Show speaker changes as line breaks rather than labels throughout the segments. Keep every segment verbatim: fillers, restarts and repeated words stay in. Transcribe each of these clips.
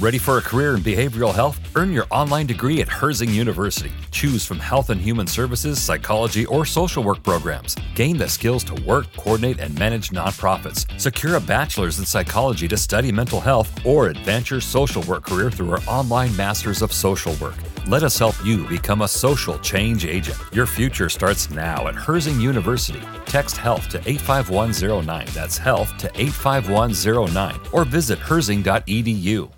Ready for a career in behavioral health? Earn your online degree at Herzing University. Choose from health and human services, psychology, or social work programs. Gain the skills to work, coordinate, and manage nonprofits. Secure a bachelor's in psychology to study mental health, or advance your social work career through our online Masters of Social Work. Let us help you become a social change agent. Your future starts now at Herzing University. Text HEALTH to eight five one zero nine. That's HEALTH to eight five one zero nine. Or visit herzing dot e d u.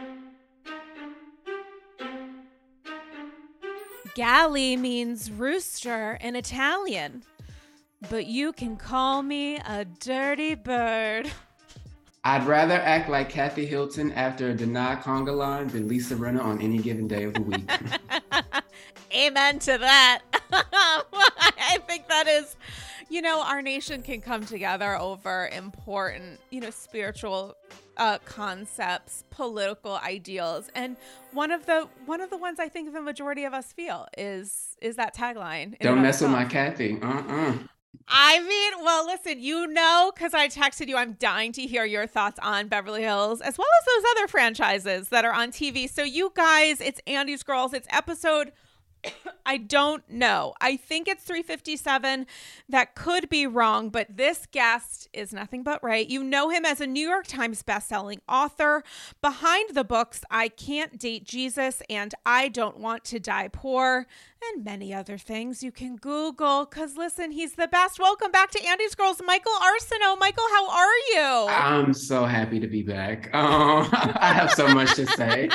Galley means rooster in Italian, but you can call me a dirty bird.
I'd rather act like Kathy Hilton after a denied conga line than Lisa Rinna on any given day of the week.
Amen to that. I think that is, you know, our nation can come together over important, you know, spiritual uh, concepts, political ideals, and one of the one of the ones I think the majority of us feel is is that tagline.
Don't mess with my Kathy. Uh-uh.
I mean, well, listen, you know, because I texted you, I'm dying to hear your thoughts on Beverly Hills, as well as those other franchises that are on T V. So you guys, it's Andy's Girls. It's episode, I don't know. I think it's three fifty-seven. That could be wrong, but this guest is nothing but right. You know him as a New York Times bestselling author. Behind the books, I Can't Date Jesus and I Don't Want to Die Poor, and many other things you can Google, because listen, he's the best. Welcome back to Andy's Girls, Michael Arceneaux. Michael, how are you?
I'm so happy to be back. Um, I have so much to say.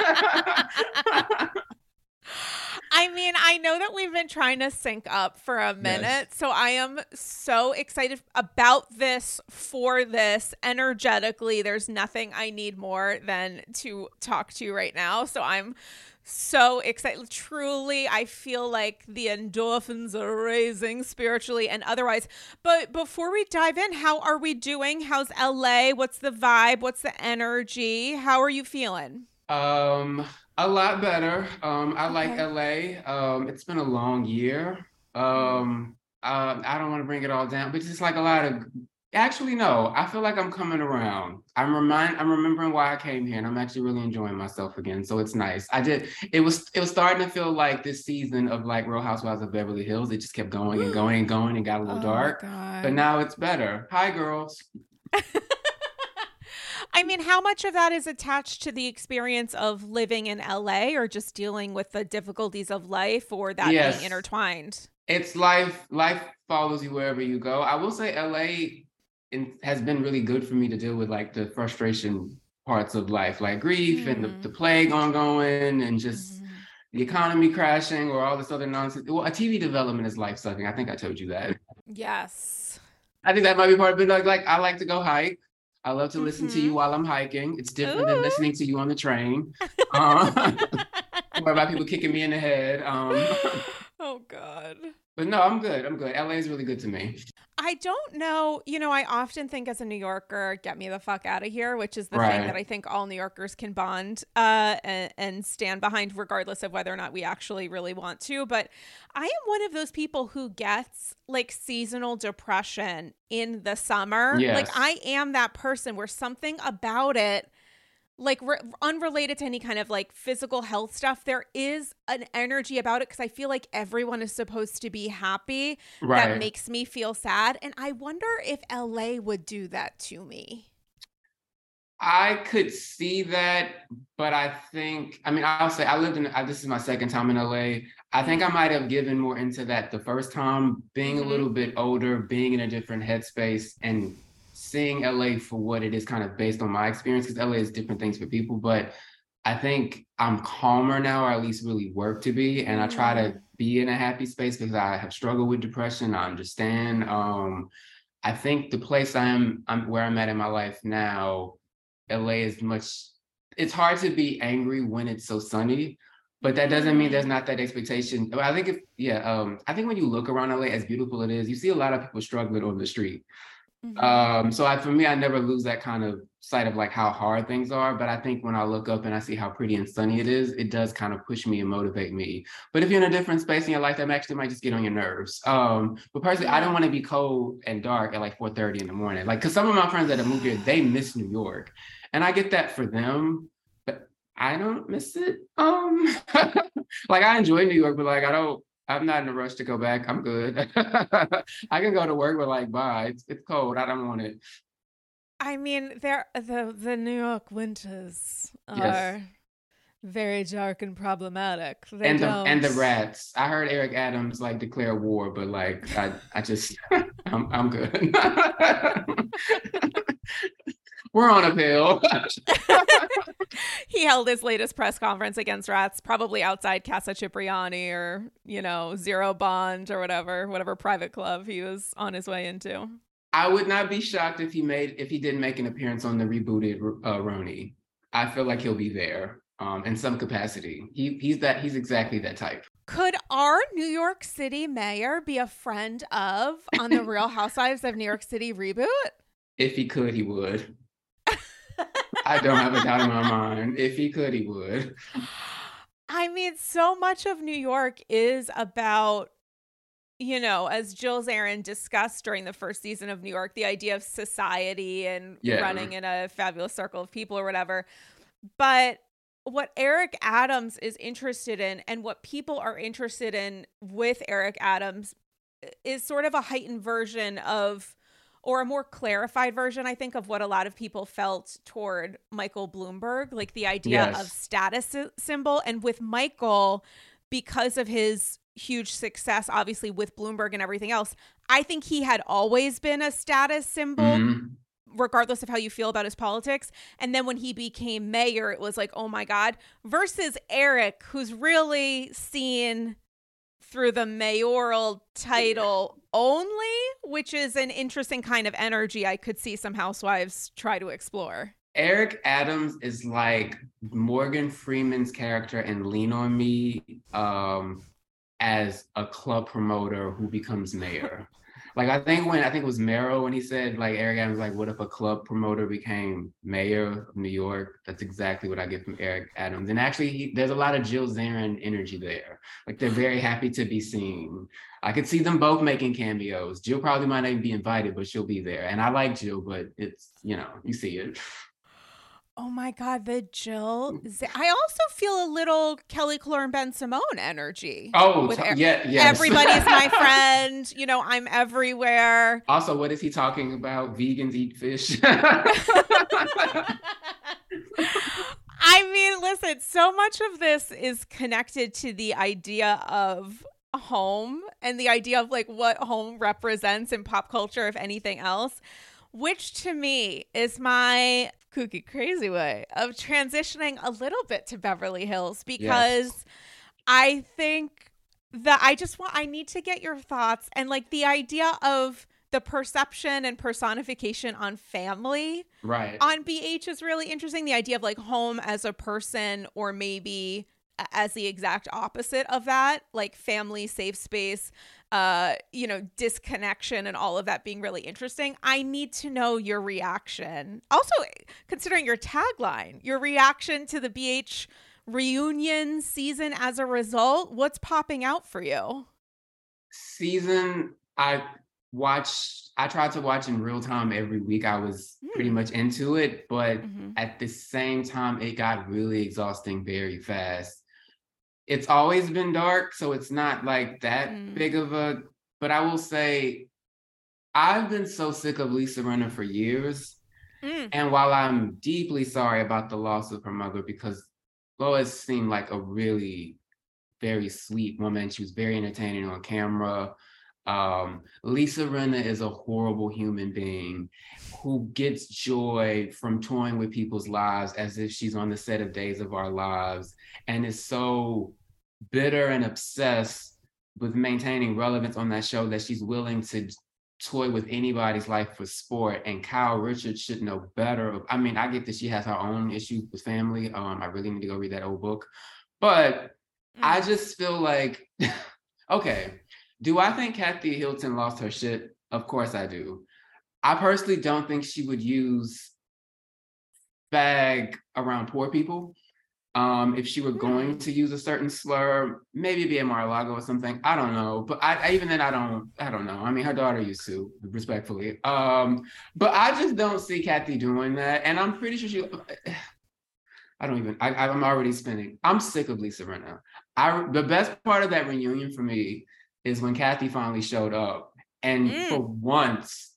I mean, I know that we've been trying to sync up for a minute, yes. So I am so excited about this, for this, energetically. There's nothing I need more than to talk to you right now. So I'm so excited. Truly, I feel like the endorphins are raising spiritually and otherwise. But before we dive in, how are we doing? How's L A? What's the vibe? What's the energy? How are you feeling?
Um... A lot better. Um, I
okay.
like L A. Um, it's been a long year. Um, uh, I don't want to bring it all down, but it's just like a lot of. Actually, no. I feel like I'm coming around. I'm remind. I'm remembering why I came here, and I'm actually really enjoying myself again. So it's nice. I did. It was. It was starting to feel like this season of like Real Housewives of Beverly Hills. It just kept going and going and going and got a little
oh
dark. But now it's better. Hi, girls.
I mean, how much of that is attached to the experience of living in L A or just dealing with the difficulties of life, or that
yes.
being intertwined?
It's life. Life follows you wherever you go. I will say L A in, has been really good for me to deal with like the frustration parts of life, like grief mm-hmm. and the, the plague ongoing and just mm-hmm. the economy crashing or all this other nonsense. Well, a T V development is life sucking. I think I told you that.
Yes.
I think that might be part of it. Like, like I like to go hike. I love to listen mm-hmm. to you while I'm hiking. It's different Ooh. Than listening to you on the train. Um, or about people kicking me in the head. Um,
oh, God.
But no, I'm good. I'm good. L A is really good to me.
I don't know. You know, I often think as a New Yorker, get me the fuck out of here, which is the
right.
thing that I think all New Yorkers can bond uh, and, and stand behind, regardless of whether or not we actually really want to. But I am one of those people who gets like seasonal depression in the summer.
Yes.
Like I am that person where something about it, like re- unrelated to any kind of like physical health stuff, there is an energy about it because I feel like everyone is supposed to be happy.
Right.
That makes me feel sad. And I wonder if L A would do that to me.
I could see that, but I think, I mean, I'll say I lived in, I, this is my second time in L A. I think I might have given more into that the first time, being mm-hmm. a little bit older, being in a different headspace and seeing L A for what it is kind of based on my experience, because L A is different things for people, but I think I'm calmer now, or at least really work to be. And I try to be in a happy space because I have struggled with depression. I understand. Um, I think the place I am, I'm where I'm at in my life now, L A is much, it's hard to be angry when it's so sunny, but that doesn't mean there's not that expectation. I think if, yeah, um, I think when you look around L A, as beautiful it is, you see a lot of people struggling on the street. Mm-hmm. Um, so I, for me, I never lose that kind of sight of like how hard things are. But I think when I look up and I see how pretty and sunny it is, it does kind of push me and motivate me. But if you're in a different space in your life, that actually might just get on your nerves. Um, but personally, I don't want to be cold and dark at like four thirty in the morning. Like, cause some of my friends that have moved here, they miss New York. And I get that for them. But I don't miss it. Um, like I enjoy New York, but like I don't. I'm not in a rush to go back. I'm good. I can go to work, but like, bye. It's it's cold. I don't want it.
I mean, there the the New York winters
Yes.
are very dark and problematic. They
And the and
don't.
the rats. I heard Eric Adams like declare war, but like I I just I'm I'm good. We're on a pill.
He held his latest press conference against rats, probably outside Casa Cipriani or, you know, Zero Bond or whatever, whatever private club he was on his way into.
I would not be shocked if he made if he didn't make an appearance on the rebooted uh, Roni. I feel like he'll be there um, in some capacity. He he's that he's exactly that type.
Could our New York City mayor be a friend of on the Real Housewives of New York City reboot?
If he could, he would. I don't have a doubt in my mind. If he could, he would.
I mean, so much of New York is about, you know, as Jill Zarin discussed during the first season of New York, the idea of society and
Yeah.
running in a fabulous circle of people or whatever. But what Eric Adams is interested in and what people are interested in with Eric Adams is sort of a heightened version of, or a more clarified version, I think, of what a lot of people felt toward Michael Bloomberg, like the idea
Yes.
of status sy- symbol. And with Michael, because of his huge success, obviously, with Bloomberg and everything else, I think he had always been a status symbol,
Mhm.
regardless of how you feel about his politics. And then when he became mayor, it was like, oh my God, versus Eric, who's really seen through the mayoral title only, which is an interesting kind of energy I could see some housewives try to explore.
Eric Adams is like Morgan Freeman's character in Lean on Me um, as a club promoter who becomes mayor. Like I think when I think it was Mero when he said like Eric Adams like, what if a club promoter became mayor of New York? That's exactly what I get from Eric Adams. And actually, he, there's a lot of Jill Zarin energy there. Like they're very happy to be seen. I could see them both making cameos. Jill probably might not even be invited, but she'll be there. And I like Jill, but it's, you know, you see it.
Oh my God, the Jill. Z- I also feel a little Kelly Clark Ben Simone energy.
Oh,
with
t-
er-
yeah, yes.
Everybody's my friend. You know, I'm everywhere.
Also, what is he talking about? Vegans eat fish.
I mean, listen, so much of this is connected to the idea of home and the idea of like what home represents in pop culture, if anything else, which to me is my kooky crazy way of transitioning a little bit to Beverly Hills, because
Yes.
I think that I just want, I need to get your thoughts and like the idea of the perception and personification on family
Right.
on B H is really interesting. The idea of like home as a person, or maybe a- as the exact opposite of that, like family, safe space, uh, you know, disconnection and all of that being really interesting. I need to know your reaction. Also, considering your tagline, your reaction to the B H reunion season as a result, what's popping out for you?
Season, I watched, I tried to watch in real time every week. I was pretty
Mm.
much into it, but
Mhm.
at the same time, it got really exhausting very fast. It's always been dark, so it's not like that
Mm.
big of a, but I will say, I've been so sick of Lisa Rinna for years.
Mm.
And while I'm deeply sorry about the loss of her mother, because Lois seemed like a really very sweet woman, she was very entertaining on camera. Um, Lisa Rinna is a horrible human being who gets joy from toying with people's lives as if she's on the set of Days of Our Lives, and is so bitter and obsessed with maintaining relevance on that show that she's willing to toy with anybody's life for sport. And Kyle Richards should know better. I mean, I get that she has her own issues with family. Um, I really need to go read that old book. But I
Mm.
just feel like, okay, do I think Kathy Hilton lost her shit? Of course I do. I personally don't think she would use fag around poor people. Um, if she were going
Hmm.
to use a certain slur, maybe be a Mar-a-Lago or something. I don't know. But I, I even then I don't, I don't know. I mean, her daughter used to, respectfully. Um, but I just don't see Kathy doing that. And I'm pretty sure she, I don't even, I, I'm already spinning. I'm sick of Lisa Rinna. I, the best part of that reunion for me is when Kathy finally showed up. And mm. for once,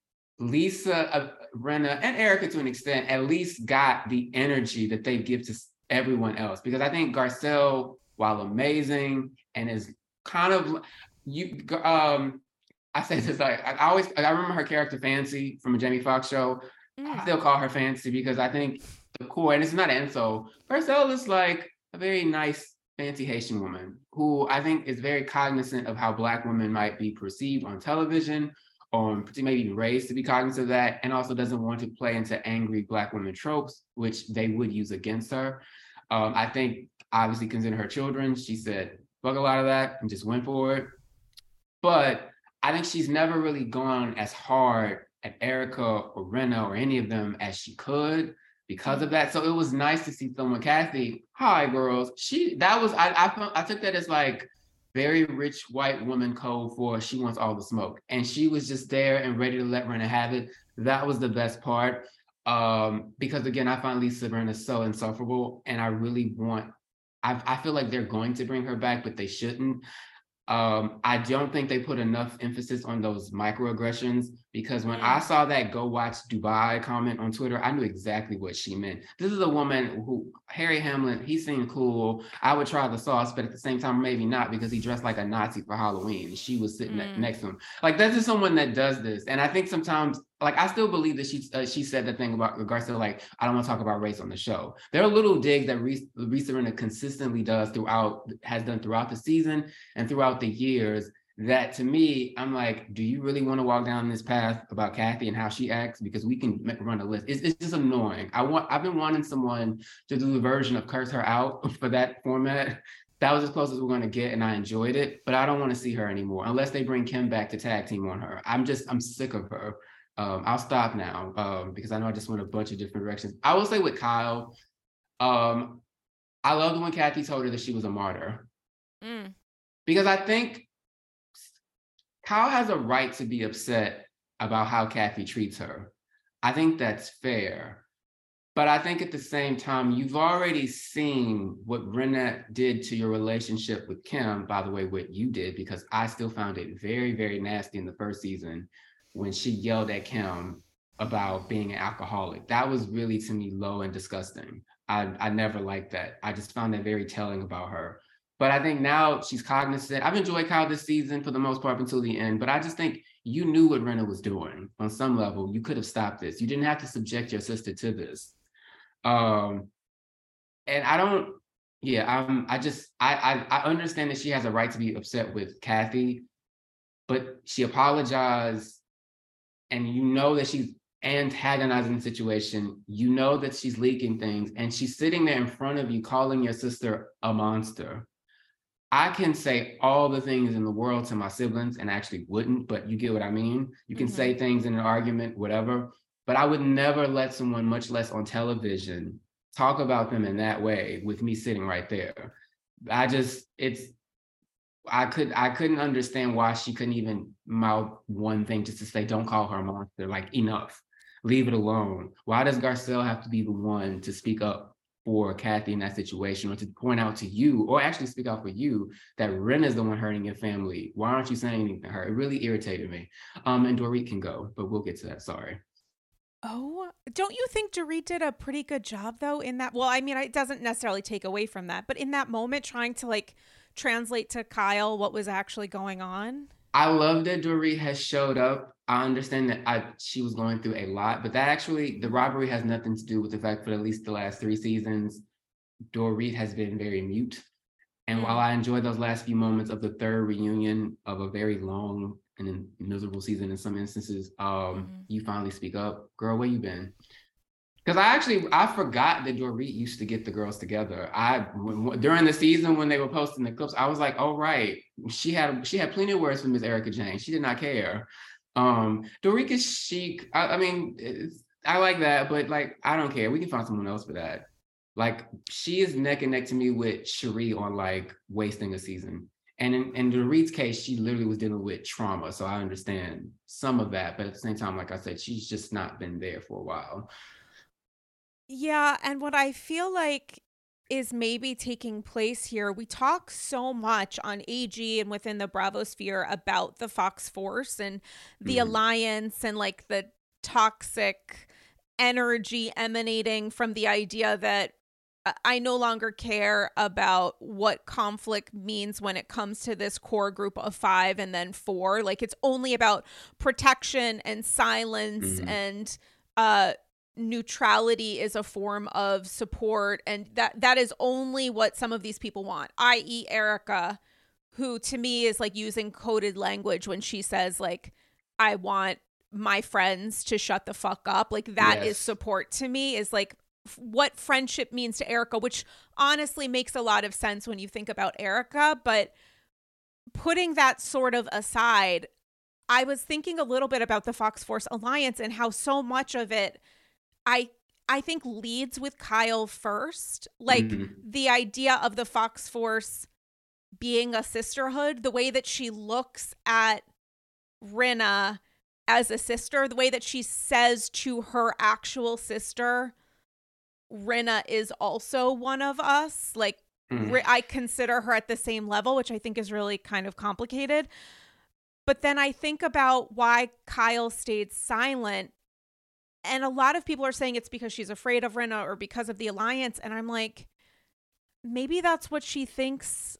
Lisa uh, Rinna and Erica to an extent at least got the energy that they give to everyone else. Because I think Garcelle, while amazing and is kind of, you, um, I say this, like, I always, I remember her character Fancy from a Jamie Foxx show. Mm. I still call her Fancy because I think the core, and it's not an insult, Garcelle is like a very nice, fancy Haitian woman who I think is very cognizant of how Black women might be perceived on television, or maybe even raised to be cognizant of that, and also doesn't want to play into angry Black women tropes, which they would use against her. Um, I think, obviously, considering her children, she said, fuck a lot of that and just went for it. But I think she's never really gone as hard at Erica or Rinna or any of them as she could because of that. So it was nice to see someone, Kathy, hi girls. She, that was, I, I, I took that as like very rich white woman code for she wants all the smoke. And she was just there and ready to let Rinna have it. That was the best part. Um, because again, I find Lisa Rinna so insufferable and I really want, I, I feel like they're going to bring her back, but they shouldn't. Um, I don't think they put enough emphasis on those microaggressions because when I saw that go watch Dubai comment on Twitter, I knew exactly what she meant. This is a woman who, Harry Hamlin, he seemed cool. I would try the sauce, but at the same time, maybe not because he dressed like a Nazi for Halloween. She was sitting mm. next to him. Like, this is someone that does this. And I think sometimes, like, I still believe that she uh, she said the thing about Garcelle, like, I don't want to talk about race on the show. There are little digs that Reese Rinna consistently does throughout, has done throughout the season and throughout the years that to me, I'm like, do you really want to walk down this path about Kathy and how she acts? Because we can run a list. It's, it's just annoying. I want, I've been wanting someone to do the version of curse her out for that format. That was as close as we're going to get, and I enjoyed it, but I don't want to see her anymore unless they bring Kim back to tag team on her. I'm just, I'm sick of her. Um, I'll stop now um, because I know I just went a bunch of different directions. I will say with Kyle, um, I loved when Kathy told her that she was a martyr. Mm. Because I think Kyle has a right to be upset about how Kathy treats her. I think that's fair. But I think at the same time, you've already seen what Rinna did to your relationship with Kim, by the way, what you did, because I still found it very, very nasty in the first season when she yelled at Kim about being an alcoholic. That was really, to me, low and disgusting. I, I never liked that. I just found that very telling about her. But I think now she's cognizant. I've enjoyed Kyle this season for the most part until the end, but I just think you knew what Rinna was doing on some level. You could have stopped this. You didn't have to subject your sister to this. Um, and I don't, yeah, I'm, I just, I, I, I understand that she has a right to be upset with Kathy, but she apologized. And you know that she's antagonizing the situation. You know that she's leaking things and she's sitting there in front of you calling your sister a monster. I can say all the things in the world to my siblings and actually wouldn't, but you get what I mean? You can mm-hmm. say things in an argument, whatever, but I would never let someone, much less on television, talk about them in that way with me sitting right there. I just, it's, I could I couldn't understand why she couldn't even mouth one thing just to say, don't call her a monster, like enough, leave it alone. Why does Garcelle have to be the one to speak up for Kathy in that situation or to point out to you, or actually speak out for you, that Rinna is the one hurting your family? Why aren't you saying anything to her? It really irritated me. Um, and Dorit can go, but we'll get to that, sorry.
Oh, don't you think Dorit did a pretty good job though in that? Well, I mean, it doesn't necessarily take away from that, but in that moment trying to like translate to Kyle what was actually going on?
I love that Dorit has showed up. I understand that I, she was going through a lot, but that actually, the robbery has nothing to do with the fact that at least the last three seasons, Dorit has been very mute. And mm. while I enjoyed those last few moments of the third reunion of a very long and miserable season in some instances, um, mm. you finally speak up. Girl, where you been? Because I actually, I forgot that Dorit used to get the girls together. I when, during the season when they were posting the clips, I was like, oh, right. She had she had plenty of words for Miss Erika Jayne. She did not care. Um, Dorit is chic. I, I mean, it's, I like that, but like, I don't care. We can find someone else for that. Like, she is neck and neck to me with Cherie on like wasting a season. And in, in Dorit's case, she literally was dealing with trauma. So I understand some of that. But at the same time, like I said, she's just not been there for a while.
Yeah, and what I feel like is maybe taking place here, we talk so much on A G and within the Bravo sphere about the Fox Force and the
Mhm.
alliance and like the toxic energy emanating from the idea that uh, I no longer care about what conflict means when it comes to this core group of five and then four. Like it's only about protection and silence
Mhm.
and uh neutrality is a form of support, and that that is only what some of these people want, i e. Erica, who to me is like using coded language when she says like, I want my friends to shut the fuck up. Like that is
Yes.
support to me, is like f- what friendship means to Erica, which honestly makes a lot of sense when you think about Erica. But putting that sort of aside, I was thinking a little bit about the Fox Force Alliance and how so much of it I I think leads with Kyle first. Like
Mhm.
the idea of the Fox Force being a sisterhood, the way that she looks at Rinna as a sister, the way that she says to her actual sister, Rinna is also one of us. Like
Mhm.
Ri- I consider her at the same level, which I think is really kind of complicated. But then I think about why Kyle stayed silent, and a lot of people are saying it's because she's afraid of Rinna or because of the alliance. And I'm like, maybe that's what she thinks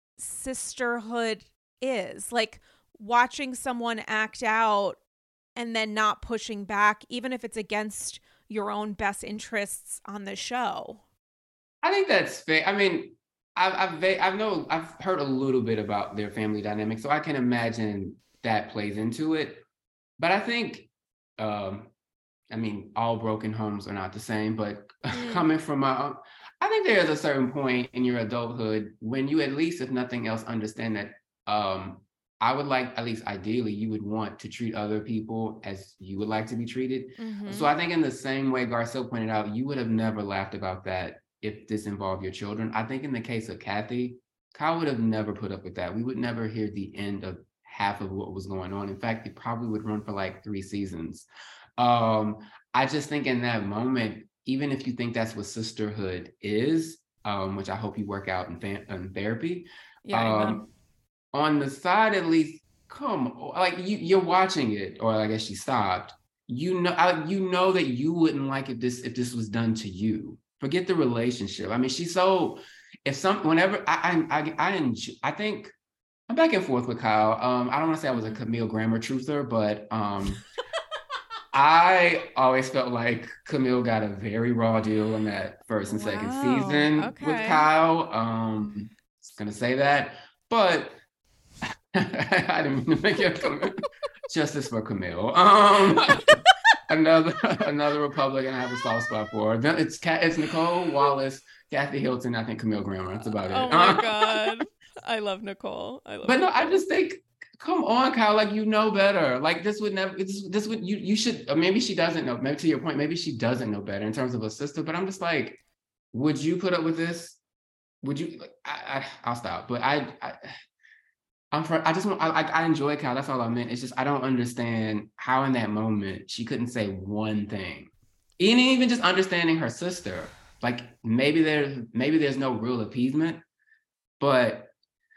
sisterhood is. Like watching someone act out and then not pushing back, even if it's against your own best interests on the show.
I think that's fair. I mean, I've I've va- I've know I've heard a little bit about their family dynamic, so I can imagine that plays into it. But I think, um, I mean, all broken homes are not the same. But
Mm,
coming from my, own, I think there is a certain point in your adulthood when you, at least if nothing else, understand that. Um, I would like, at least ideally, you would want to treat other people as you would like to be treated. So
mm-hmm.
I think in the same way Garcelle pointed out, you would have never laughed about that if this involved your children. I think in the case of Kathy, Kyle would have never put up with that. We would never hear the end of half of what was going on. In fact, it probably would run for like three seasons. Um, I just think in that moment, even if you think that's what sisterhood is, um, which I hope you work out in, fa- in therapy,
Yeah, amen.
um, on the side at least, come on, like you, you're watching it, or I guess she stopped. You know, I, you know that you wouldn't like if this if this was done to you. Forget the relationship. I mean, she's so. If some, whenever I I I I, enjoy, I think I'm back and forth with Kyle. Um, I don't want to say I was a
Mm-hmm.
Camille Grammer truther, but um, I always felt like Camille got a very raw deal in that first and second
Wow.
season with
Okay.
Kyle. Um, just gonna say that, but I didn't mean to make it justice for Camille. Um, another another Republican I have a soft spot for. It's it's Nicole Wallace, Kathy Hilton, I think Camille Grammer. That's about it.
Oh my God. I love Nicole. I love
But no, I
Nicole.
just think, come on, Kyle, like you know better. Like this would never, this, this would you you should. Or maybe she doesn't know. Maybe to your point, maybe she doesn't know better in terms of a sister. But I'm just like, would you put up with this? Would you? Like, I, I I'll stop. But I, I I'm for. I just want. I, I enjoy Kyle. That's all I meant. It's just I don't understand how in that moment she couldn't say one thing. And even just understanding her sister. Like maybe there's maybe there's no real appeasement, but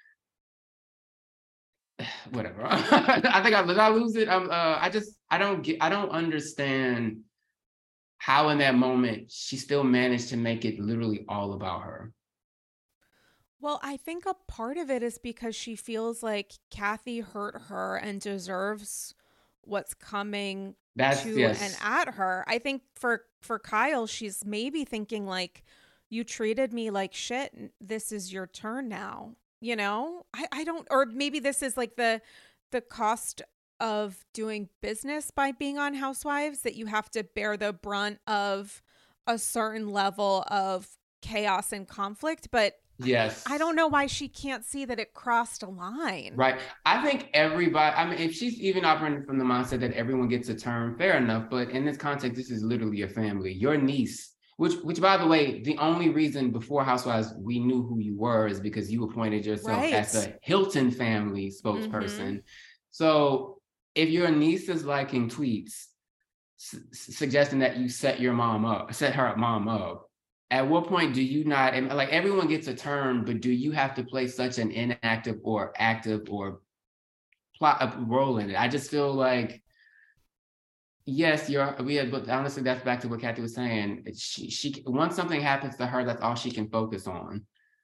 whatever. I think I did I lose it. I'm uh I just I don't get I don't understand how in that moment she still managed to make it literally all about her.
Well, I think a part of it is because she feels like Kathy hurt her and deserves what's coming
That's
to and
yes.
at her. I think for for Kyle, she's maybe thinking like, you treated me like shit and this is your turn now. You know? I I don't, or maybe this is like the the cost of doing business by being on Housewives, that you have to bear the brunt of a certain level of chaos and conflict, but I
Yes.
don't know why she can't see that it crossed a line.
Right. I think everybody, I mean, if she's even operating from the mindset that everyone gets a turn, fair enough. But in this context, this is literally a family. Your niece, which, which by the way, the only reason before Housewives we knew who you were is because you appointed yourself as
Right.
the Hilton family
Mm-hmm.
spokesperson. So if your niece is liking tweets, su- suggesting that you set your mom up, set her mom up. At what point do you not, and like everyone gets a turn, but do you have to play such an inactive or active or plot a role in it? I just feel like, yes, you're, we had, but honestly, that's back to what Kathy was saying. She, she, once something happens to her, that's all she can focus on.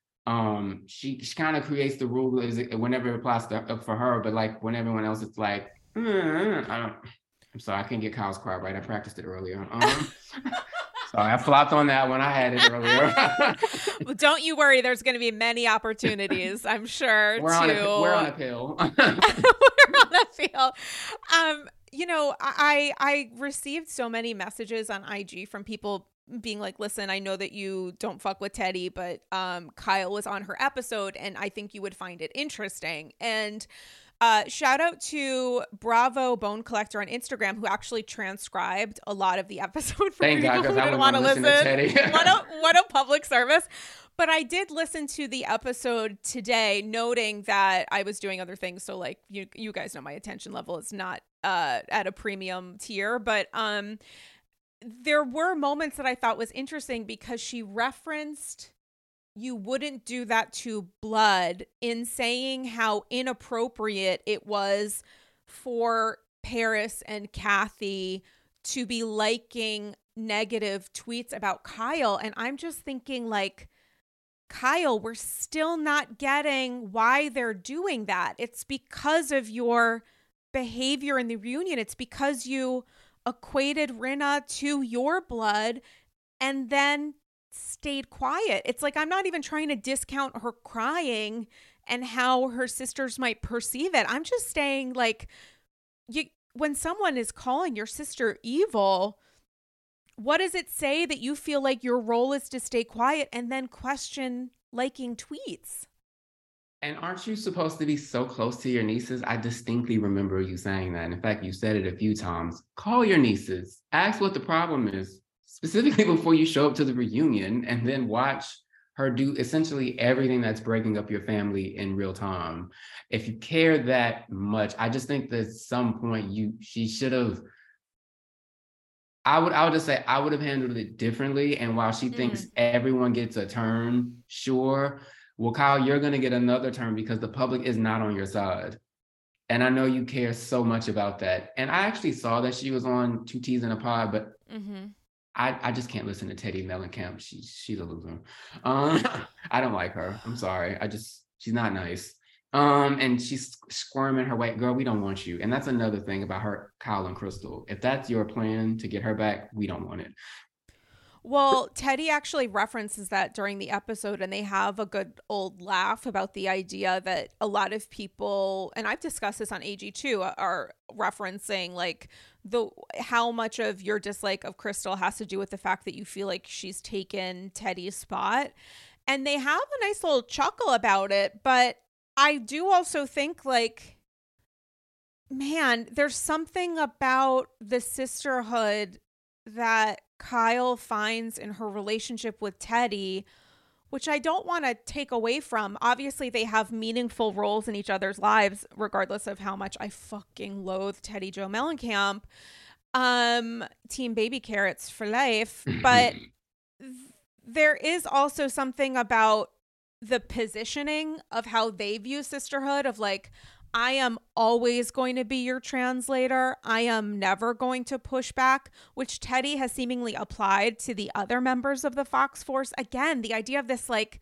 Um, she, she kind of creates the rule is whenever it applies to, for her, but like when everyone else, it's like, mm, I don't, I'm sorry, I can't get Kyle's cry right. I practiced it earlier. Um, sorry, I flopped on that one. I had it earlier.
Well, don't you worry. There's going to be many opportunities, I'm sure.
We're,
to...
on, a, we're on a pill.
We're on a pill. Um, you know, I I received so many messages on I G from people being like, listen, I know that you don't fuck with Teddi, but um, Kyle was on her episode and I think you would find it interesting. And Uh, shout out to Bravo Bone Collector on Instagram, who actually transcribed a lot of the episode for
Thank
people
God,
who
I
didn't want to listen.
listen
what a what a public service! But I did listen to the episode today, noting that I was doing other things. So, like you, you guys know, my attention level is not uh, at a premium tier. But um, there were moments that I thought was interesting because she referenced, you wouldn't do that to Blood, in saying how inappropriate it was for Paris and Kathy to be liking negative tweets about Kyle. And I'm just thinking, like, Kyle, we're still not getting why they're doing that. It's because of your behavior in the reunion. It's because you equated Rinna to your blood and then stayed quiet. It's like, I'm not even trying to discount her crying and how her sisters might perceive it. I'm just saying, like, you, when someone is calling your sister evil, what does it say that you feel like your role is to stay quiet and then question liking tweets?
And aren't you supposed to be so close to your nieces? I distinctly remember you saying that. In fact, you said it a few times. Call your nieces, ask what the problem is, specifically before you show up to the reunion, and then watch her do essentially everything that's breaking up your family in real time. If you care that much, I just think that at some point you she should have, I would I would just say I would have handled it differently. And while she thinks mm. everyone gets a turn, sure, well, Kyle, you're gonna get another turn because the public is not on your side. And I know you care so much about that. And I actually saw that she was on Two T's in a Pod, but mm-hmm. I, I just can't listen to Teddi Mellencamp. She, she's a loser. Um, I don't like her. I'm sorry. I just, she's not nice. Um, and she's squirming her way. Girl, we don't want you. And that's another thing about her, Kyle and Crystal. If that's your plan to get her back, we don't want it.
Well, Teddi actually references that during the episode, and they have a good old laugh about the idea that a lot of people, and I've discussed this on A G too, are referencing like the how much of your dislike of Crystal has to do with the fact that you feel like she's taken Teddi's spot. And they have a nice little chuckle about it. But I do also think, like, man, there's something about the sisterhood that Kyle finds in her relationship with Teddi, which I don't want to take away from. Obviously, they have meaningful roles in each other's lives, regardless of how much I fucking loathe Teddi Jo Mellencamp. Um, Team Baby Carrots for life. But th- there is also something about the positioning of how they view sisterhood, of like, I am always going to be your translator. I am never going to push back, which Teddi has seemingly applied to the other members of the Fox Force. Again, the idea of this like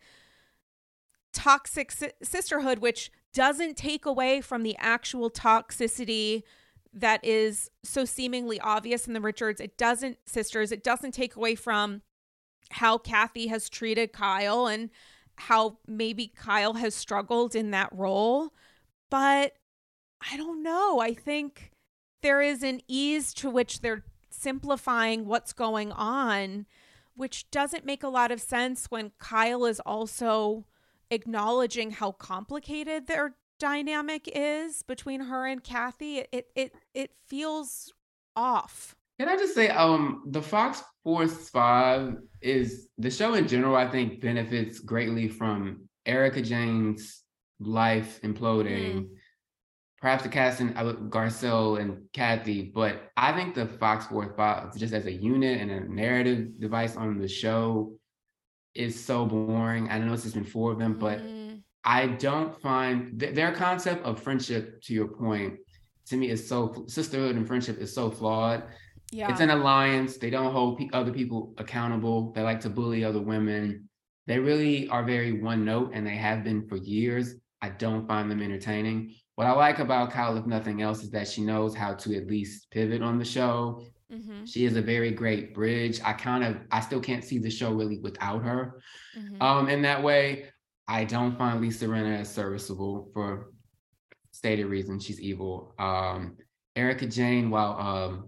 toxic si- sisterhood, which doesn't take away from the actual toxicity that is so seemingly obvious in the Richards. It doesn't, sisters, it doesn't take away from how Kathy has treated Kyle and how maybe Kyle has struggled in that role. But I don't know. I think there is an ease to which they're simplifying what's going on, which doesn't make a lot of sense when Kyle is also acknowledging how complicated their dynamic is between her and Kathy. It it it feels off.
Can I just say, um, the Fox Force Five is the show in general, I think, benefits greatly from Erica Jane's life imploding, mm. perhaps the casting of Garcelle and Kathy, but I think the Fox Four Five, just as a unit and a narrative device on the show, is so boring. I know it's just been four of them, but
Mm.
I don't find th- their concept of friendship, to your point, to me is so sisterhood and friendship is so flawed.
Yeah.
It's an alliance. They don't hold pe- other people accountable. They like to bully other women. They really are very one note, and they have been for years. I don't find them entertaining. What I like about Kyle, if nothing else, is that she knows how to at least pivot on the show.
Mm-hmm.
She is a very great bridge. I kind of, I still can't see the show really without her.
Mm-hmm.
Um, in that way, I don't find Lisa Rinna as serviceable for stated reasons. She's evil. Um, Erica Jane, while um,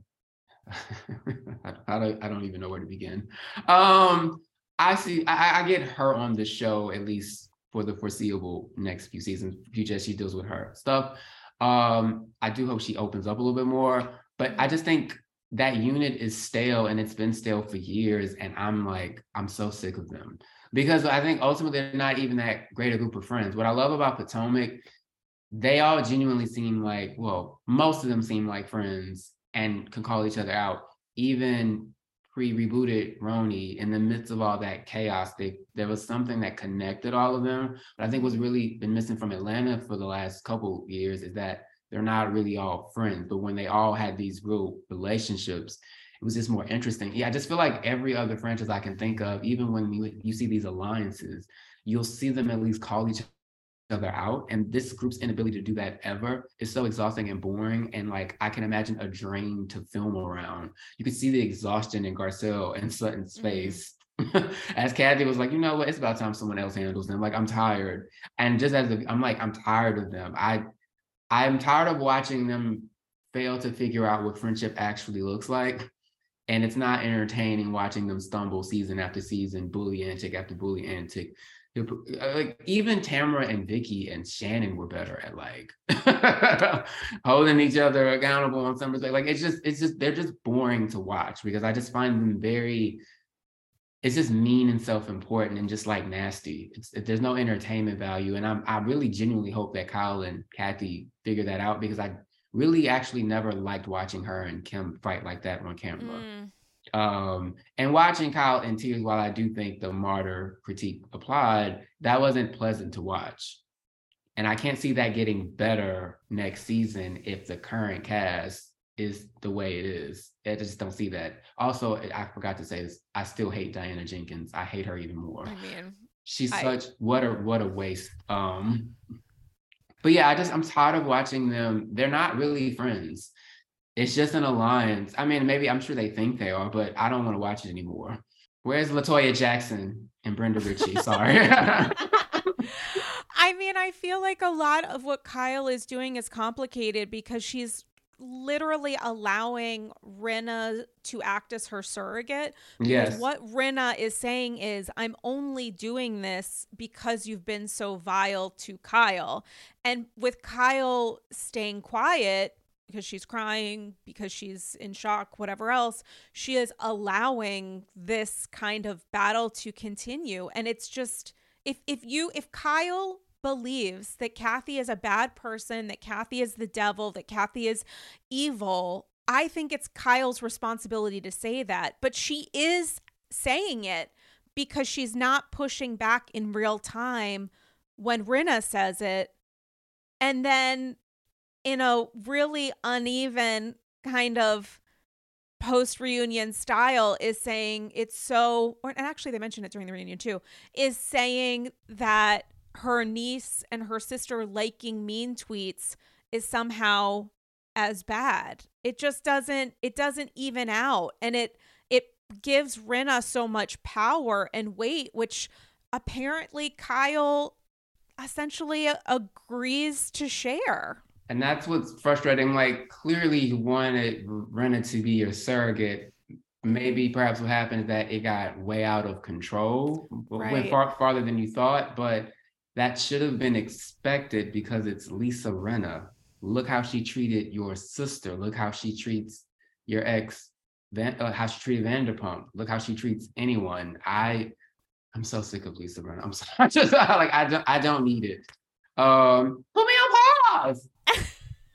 I, I don't, I don't even know where to begin. Um, I see, I, I get her on the show at least for the foreseeable next few seasons, future as she deals with her stuff. Um, I do hope she opens up a little bit more, but I just think that unit is stale, and it's been stale for years. And I'm like, I'm so sick of them, because I think ultimately they're not even that great a group of friends. What I love about Potomac, they all genuinely seem like, well, most of them seem like friends and can call each other out. Even pre-rebooted Roni, in the midst of all that chaos, they, there was something that connected all of them. But I think what's really been missing from Atlanta for the last couple years is that they're not really all friends. But when they all had these real relationships, it was just more interesting. Yeah, I just feel like every other franchise I can think of, even when you, you see these alliances, you'll see them at least call each other out. And this group's inability to do that ever is so exhausting and boring. And like, I can imagine a drain to film around. You could see the exhaustion in Garcelle and Sutton's face. Mm-hmm. As Kathy was like, you know what, it's about time someone else handles them. Like, I'm tired. And just as a, I'm like, I'm tired of them. I, I'm tired of watching them fail to figure out what friendship actually looks like. And it's not entertaining watching them stumble season after season, bully antic after bully antic. Like, even Tamara and Vicky and Shannon were better at like holding each other accountable on some respect. Like, it's just, it's just, they're just boring to watch, because I just find them very, it's just mean and self-important and just like nasty. It's, there's no entertainment value. And I'm, I really genuinely hope that Kyle and Kathy figure that out, because I really actually never liked watching her and Kim fight like that on camera. Mm. Um, and watching Kyle in tears, while I do think the martyr critique applied, that wasn't pleasant to watch. And I can't see that getting better next season if the current cast is the way it is. I just don't see that. Also, I forgot to say this, I still hate Diana Jenkins. I hate her even more.
I mean,
she's
I...
such, what a, what a waste. Um, but yeah, I just, I'm tired of watching them. They're not really friends. It's just an alliance. I mean, maybe I'm sure they think they are, but I don't want to watch it anymore. Where's Latoya Jackson and Brenda Ritchie? Sorry.
I mean, I feel like a lot of what Kyle is doing is complicated, because she's literally allowing Rinna to act as her surrogate.
Yes.
What Rinna is saying is, I'm only doing this because you've been so vile to Kyle. And with Kyle staying quiet, because she's crying, because she's in shock, whatever else, she is allowing this kind of battle to continue. And it's just, if if you, if Kyle believes that Kathy is a bad person, that Kathy is the devil, that Kathy is evil, I think it's Kyle's responsibility to say that. But she is saying it because she's not pushing back in real time when Rinna says it. And then in a really uneven kind of post-reunion style is saying it's so, or, and actually they mentioned it during the reunion too, is saying that her niece and her sister liking mean tweets is somehow as bad. It just doesn't, it doesn't even out. And it, it gives Rinna so much power and weight, which apparently Kyle essentially agrees to share.
And that's what's frustrating. Like, clearly you wanted Rinna to be your surrogate. Maybe perhaps what happened is that it got way out of control, right. Went far farther than you thought, but that should have been expected because it's Lisa Rinna. Look how she treated your sister. Look how she treats your ex, Van, uh, how she treated Vanderpump. Look how she treats anyone. I, I'm so sick of Lisa Rinna. I'm sorry. Just like, I don't, I don't need it. Um, put me on pause.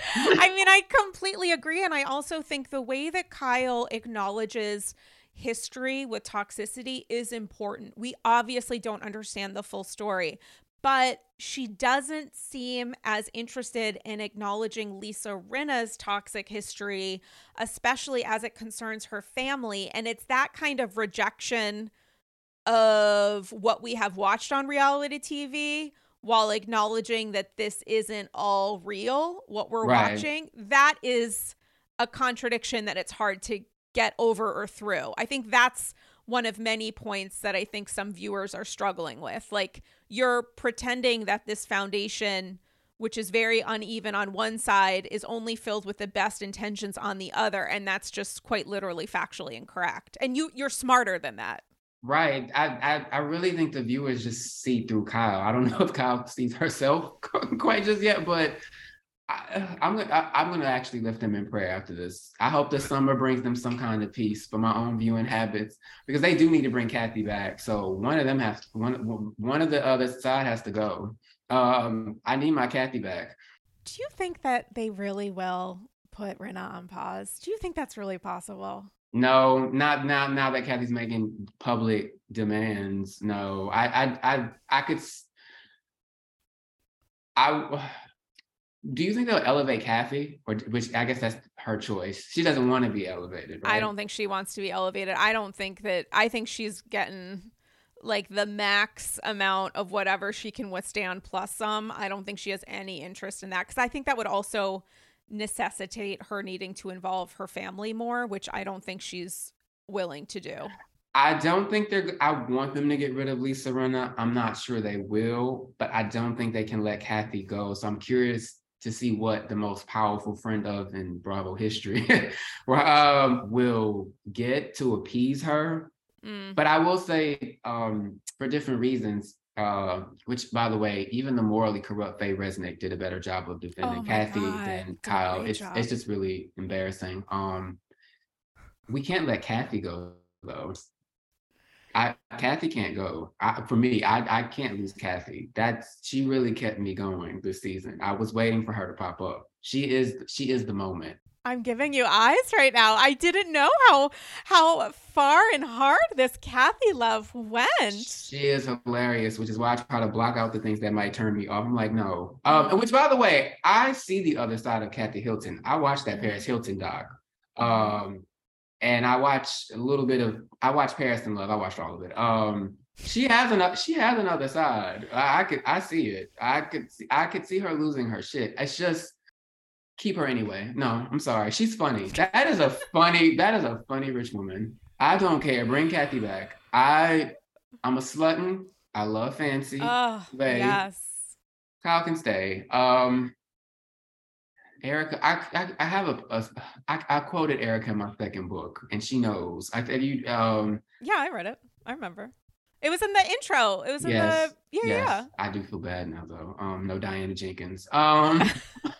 I mean, I completely agree. And I also think the way that Kyle acknowledges history with toxicity is important. We obviously don't understand the full story, but she doesn't seem as interested in acknowledging Lisa Rinna's toxic history, especially as it concerns her family. And it's that kind of rejection of what we have watched on reality T V while acknowledging that this isn't all real, what we're
Right.
watching. That is a contradiction that it's hard to get over or through. I think that's one of many points that I think some viewers are struggling with. Like, you're pretending that this foundation, which is very uneven on one side, is only filled with the best intentions on the other. And that's just quite literally factually incorrect. And you, you're smarter than that.
Right. I, I I really think the viewers just see through Kyle. I don't know if Kyle sees herself quite just yet, but I, I'm gonna I, I'm gonna actually lift them in prayer after this. I hope the summer brings them some kind of peace for my own viewing habits, because they do need to bring Kathy back. So one of them has to, one one of the other side has to go. Um, I need my Kathy back.
Do you think that they really will put Rinna on pause? Do you think that's really possible?
No, not now. Now that Kathy's making public demands, no. I, I, I, I could. I. Do you think they'll elevate Kathy, or which I guess that's her choice? She doesn't want to be elevated, right?
I don't think she wants to be elevated. I don't think that. I think she's getting like the max amount of whatever she can withstand plus some. I don't think she has any interest in that, because I think that would also necessitate her needing to involve her family more, which I don't think she's willing to do.
I don't think they're, I want them to get rid of Lisa Rinna. I'm not sure they will, but I don't think they can let Kathy go. So I'm curious to see what the most powerful friend of in Bravo history um, will get to appease her. Mm. But I will say, um, for different reasons, Uh, which, by the way, even the morally corrupt Faye Resnick did a better job of defending
oh
Kathy
God.
than Kyle. It's
job.
it's just really embarrassing. Um, we can't let Kathy go though. I Kathy can't go. I, for me, I I can't lose Kathy. That's she really kept me going this season. I was waiting for her to pop up. She is she is the moment.
I'm giving you eyes right now. I didn't know how how far and hard this Kathy love went.
She is hilarious, which is why I try to block out the things that might turn me off. I'm like, no. Um, which, by the way, I see the other side of Kathy Hilton. I watched that Paris Hilton doc. Um, and I watched a little bit of, I watched Paris in Love. I watched all of it. Um, she has another, she has another side. I, I could, I see it. I could, see, I could see her losing her shit. It's just, keep her anyway. No, I'm sorry. She's funny. That is a funny, that is a funny rich woman. I don't care. Bring Kathy back. I, I'm a slutton. I love fancy.
Oh,
Babe.
yes.
Kyle can stay. Um, Erica, I, I, I have a, a I, I quoted Erica in my second book, and she knows. I tell you, um,
yeah, I read it. I remember. It was in the intro. It was in
yes,
the, yeah,
yes.
yeah.
I do feel bad now, though. Um, no Diana Jenkins. Um.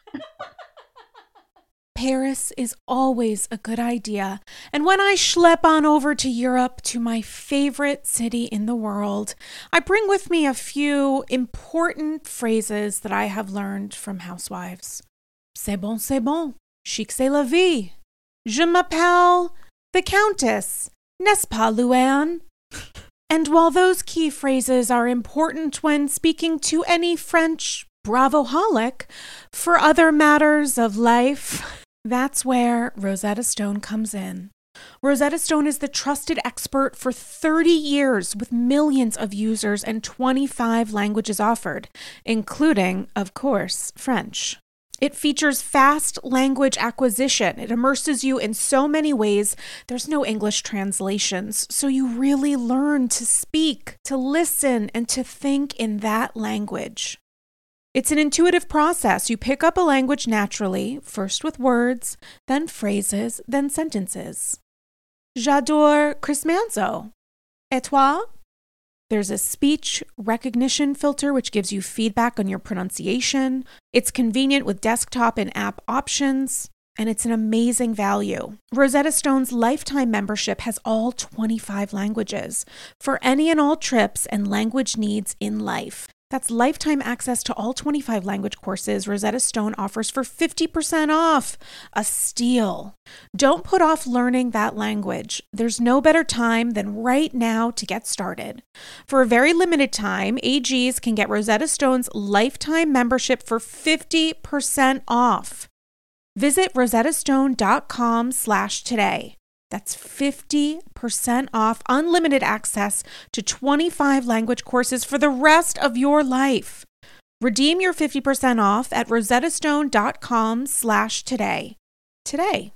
Paris is always a good idea. And when I schlep on over to Europe, to my favorite city in the world, I bring with me a few important phrases that I have learned from housewives. C'est bon, c'est bon. Chic, c'est la vie. Je m'appelle the Countess. N'est-ce pas, Luann? And while those key phrases are important when speaking to any French Bravoholic, for other matters of life, that's where Rosetta Stone comes in. Rosetta Stone is the trusted expert for thirty years with millions of users and twenty-five languages offered, including, of course, French. It features fast language acquisition. It immerses you in so many ways. There's no English translations, so you really learn to speak, to listen, and to think in that language. It's an intuitive process. You pick up a language naturally, first with words, then phrases, then sentences. J'adore Chris Manzo. Et toi? There's a speech recognition filter which gives you feedback on your pronunciation. It's convenient with desktop and app options, and it's an amazing value. Rosetta Stone's lifetime membership has all twenty-five languages for any and all trips and language needs in life. That's lifetime access to all twenty-five language courses Rosetta Stone offers for fifty percent off. A steal. Don't put off learning that language. There's no better time than right now to get started. For a very limited time, A Gs can get Rosetta Stone's lifetime membership for fifty percent off. Visit rosettastone.com slash today. That's fifty percent off unlimited access to twenty-five language courses for the rest of your life. Redeem your fifty percent off at rosettastone.com slash today. Today.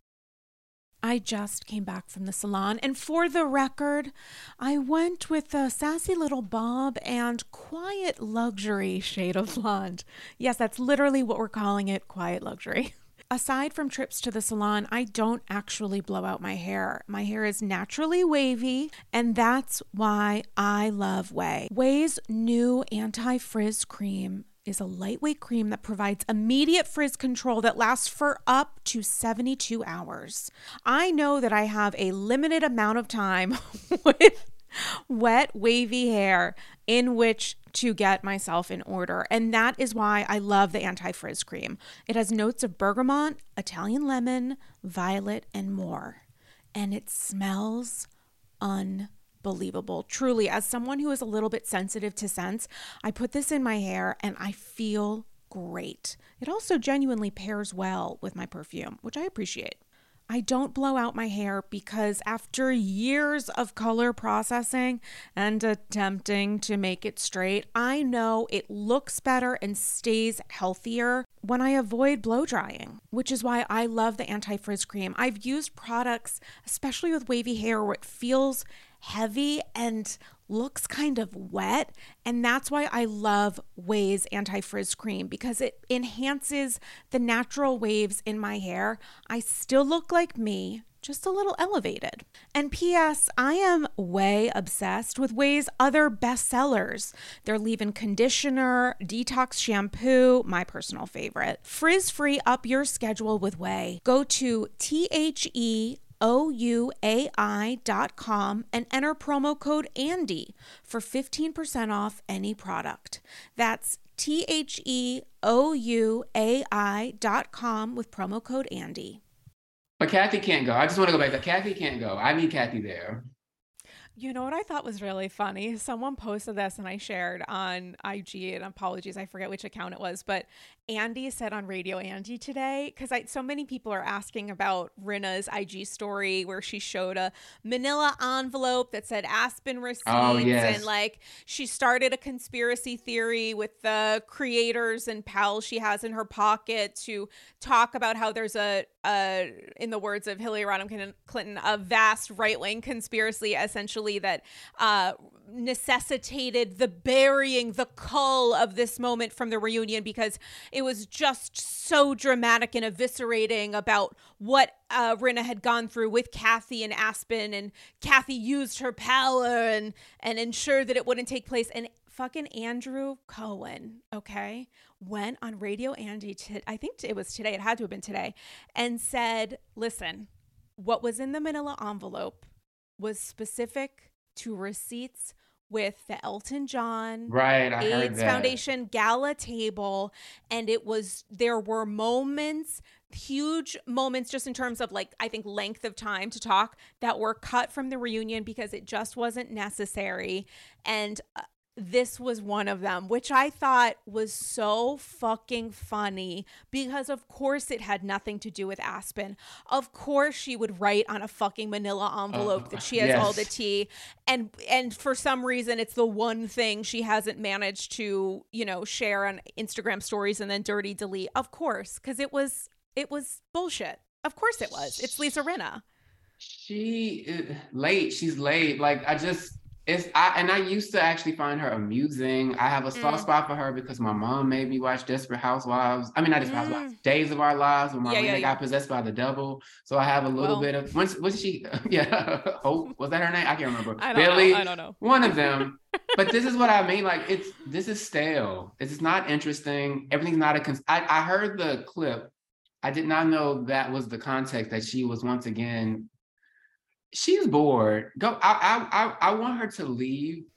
I just came back from the salon, and for the record, I went with a sassy little bob and quiet luxury shade of blonde. Yes, that's literally what we're calling it, quiet luxury. Aside from trips to the salon, I don't actually blow out my hair. My hair is naturally wavy, and that's why I love Ouai. Ouai's new anti-frizz cream is a lightweight cream that provides immediate frizz control that lasts for up to seventy-two hours. I know that I have a limited amount of time with wet, wavy hair in which to get myself in order. And that is why I love the anti-frizz cream. It has notes of bergamot, Italian lemon, violet, and more. And it smells unbelievable. Truly, as someone who is a little bit sensitive to scents, I put this in my hair and I feel great. It also genuinely pairs well with my perfume, which I appreciate. I don't blow out my hair because after years of color processing and attempting to make it straight, I know it looks better and stays healthier when I avoid blow drying, which is why I love the anti-frizz cream. I've used products, especially with wavy hair, where it feels heavy and looks kind of wet. And that's why I love Ouai's anti-frizz cream, because it enhances the natural waves in my hair. I still look like me, just a little elevated. And P S I am way obsessed with Ouai's other bestsellers. Their leave-in conditioner, detox shampoo, my personal favorite. Frizz-free up your schedule with Ouai. Go to T H E O U A I dot com and enter promo code Andy for fifteen percent off any product. That's T H E O U A I dot com with promo code Andy.
But Kathy can't go. I just want to go back to Kathy can't go. I need Kathy there.
You know what I thought was really funny? Someone posted this and I shared on I G, and apologies, I forget which account it was, but Andy said on Radio Andy today, because I so many people are asking about Rinna's I G story where she showed a manila envelope that said Aspen receipts.
Oh, yes.
And like she started a conspiracy theory with the creators and pals she has in her pocket to talk about how there's a, a in the words of Hillary Rodham Clinton, a vast right-wing conspiracy essentially that uh, necessitated the burying, the cull of this moment from the reunion because it was just so dramatic and eviscerating about what uh, Rinna had gone through with Kathy and Aspen, and Kathy used her power and and ensured that it wouldn't take place. And fucking Andrew Cohen, okay, went on Radio Andy, t- I think it was today, it had to have been today, and said, listen, what was in the manila envelope was specific to receipts with the Elton John
right, I
AIDS
heard that.
Foundation gala table. And it was, there were moments, huge moments just in terms of like, I think length of time to talk that were cut from the reunion because it just wasn't necessary. And uh, this was one of them, which I thought was so fucking funny because of course it had nothing to do with Aspen. Of course she would write on a fucking manila envelope uh, that she has yes. all the tea. And and for some reason it's the one thing she hasn't managed to, you know, share on Instagram stories and then dirty delete. Of course, because it was it was bullshit. Of course it was. It's Lisa Rinna.
She is late. She's late. Like I just It's I and I used to actually find her amusing. I have a soft mm. spot for her because my mom made me watch Desperate Housewives. I mean, not Desperate mm. Housewives, Days of Our Lives, when my yeah, yeah, yeah. got possessed by the devil. So I have a little well. bit of. Once was she? Yeah, Hope was that her name? I can't remember.
I don't
Billy.
know. I don't know.
One of them. But this is what I mean. Like it's this is stale. It's not interesting. Everything's not a. Cons- I I heard the clip. I did not know that was the context that she was once again. She's bored. Go. I, I I I want her to leave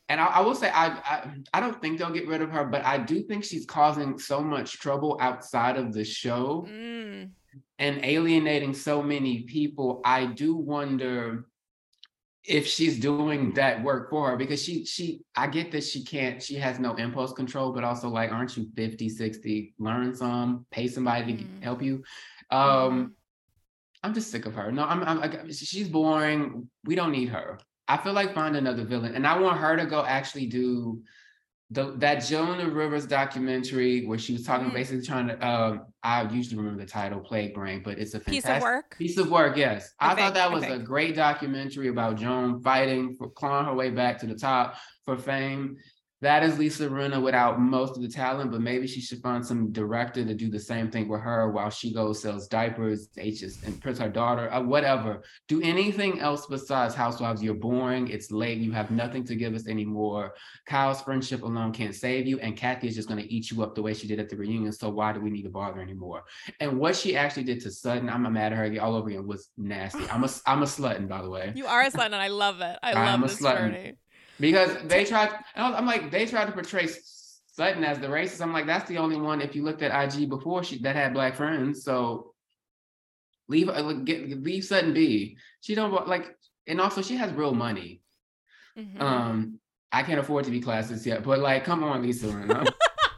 and I, I will say I, I I don't think they'll get rid of her, but I do think she's causing so much trouble outside of the show
Mm.
and alienating so many people. I do wonder if she's doing that work for her, because she she I get that she can't, she has no impulse control, but also like, aren't you fifty, sixty? Learn some, pay somebody to
Mm.
help you.
Mhm.
Um, I'm just sick of her. No, I'm, I'm I, she's boring. We don't need her. I feel like find another villain, and I want her to go actually do the that Jonah Rivers documentary where she was talking,
Mm.
basically trying to. Um, I usually remember the title, Plague Brain, but it's a
Piece of
fantastic
work.
piece of work. Yes,
I
I, thought
think.
that
I
was a
think.
great documentary about Joan fighting for clawing her way back to the top for fame. That is Lisa Rinna without most of the talent, but maybe she should find some director to do the same thing with her while she goes sells diapers, H's, and puts her daughter, uh, whatever. Do anything else besides Housewives. You're boring. It's late. You have nothing to give us anymore. Kyle's friendship alone can't save you, and Kathy is just going to eat you up the way she did at the reunion. So why do we need to bother anymore? And what she actually did to Sutton, I'm mad at her all over again, was nasty. I'm a I'm a slutton, by the way.
You are a slut, and I love it. I
I'm
love
a
this
slutton.
journey.
Because they tried, I'm like, they tried to portray Sutton as the racist. I'm like, that's the only one, if you looked at I G before, she that had black friends. So leave get leave Sutton be. She don't like, and also she has real money. Mm-hmm. Um, I can't afford to be classist yet, but like, come on, Lisa Rinna.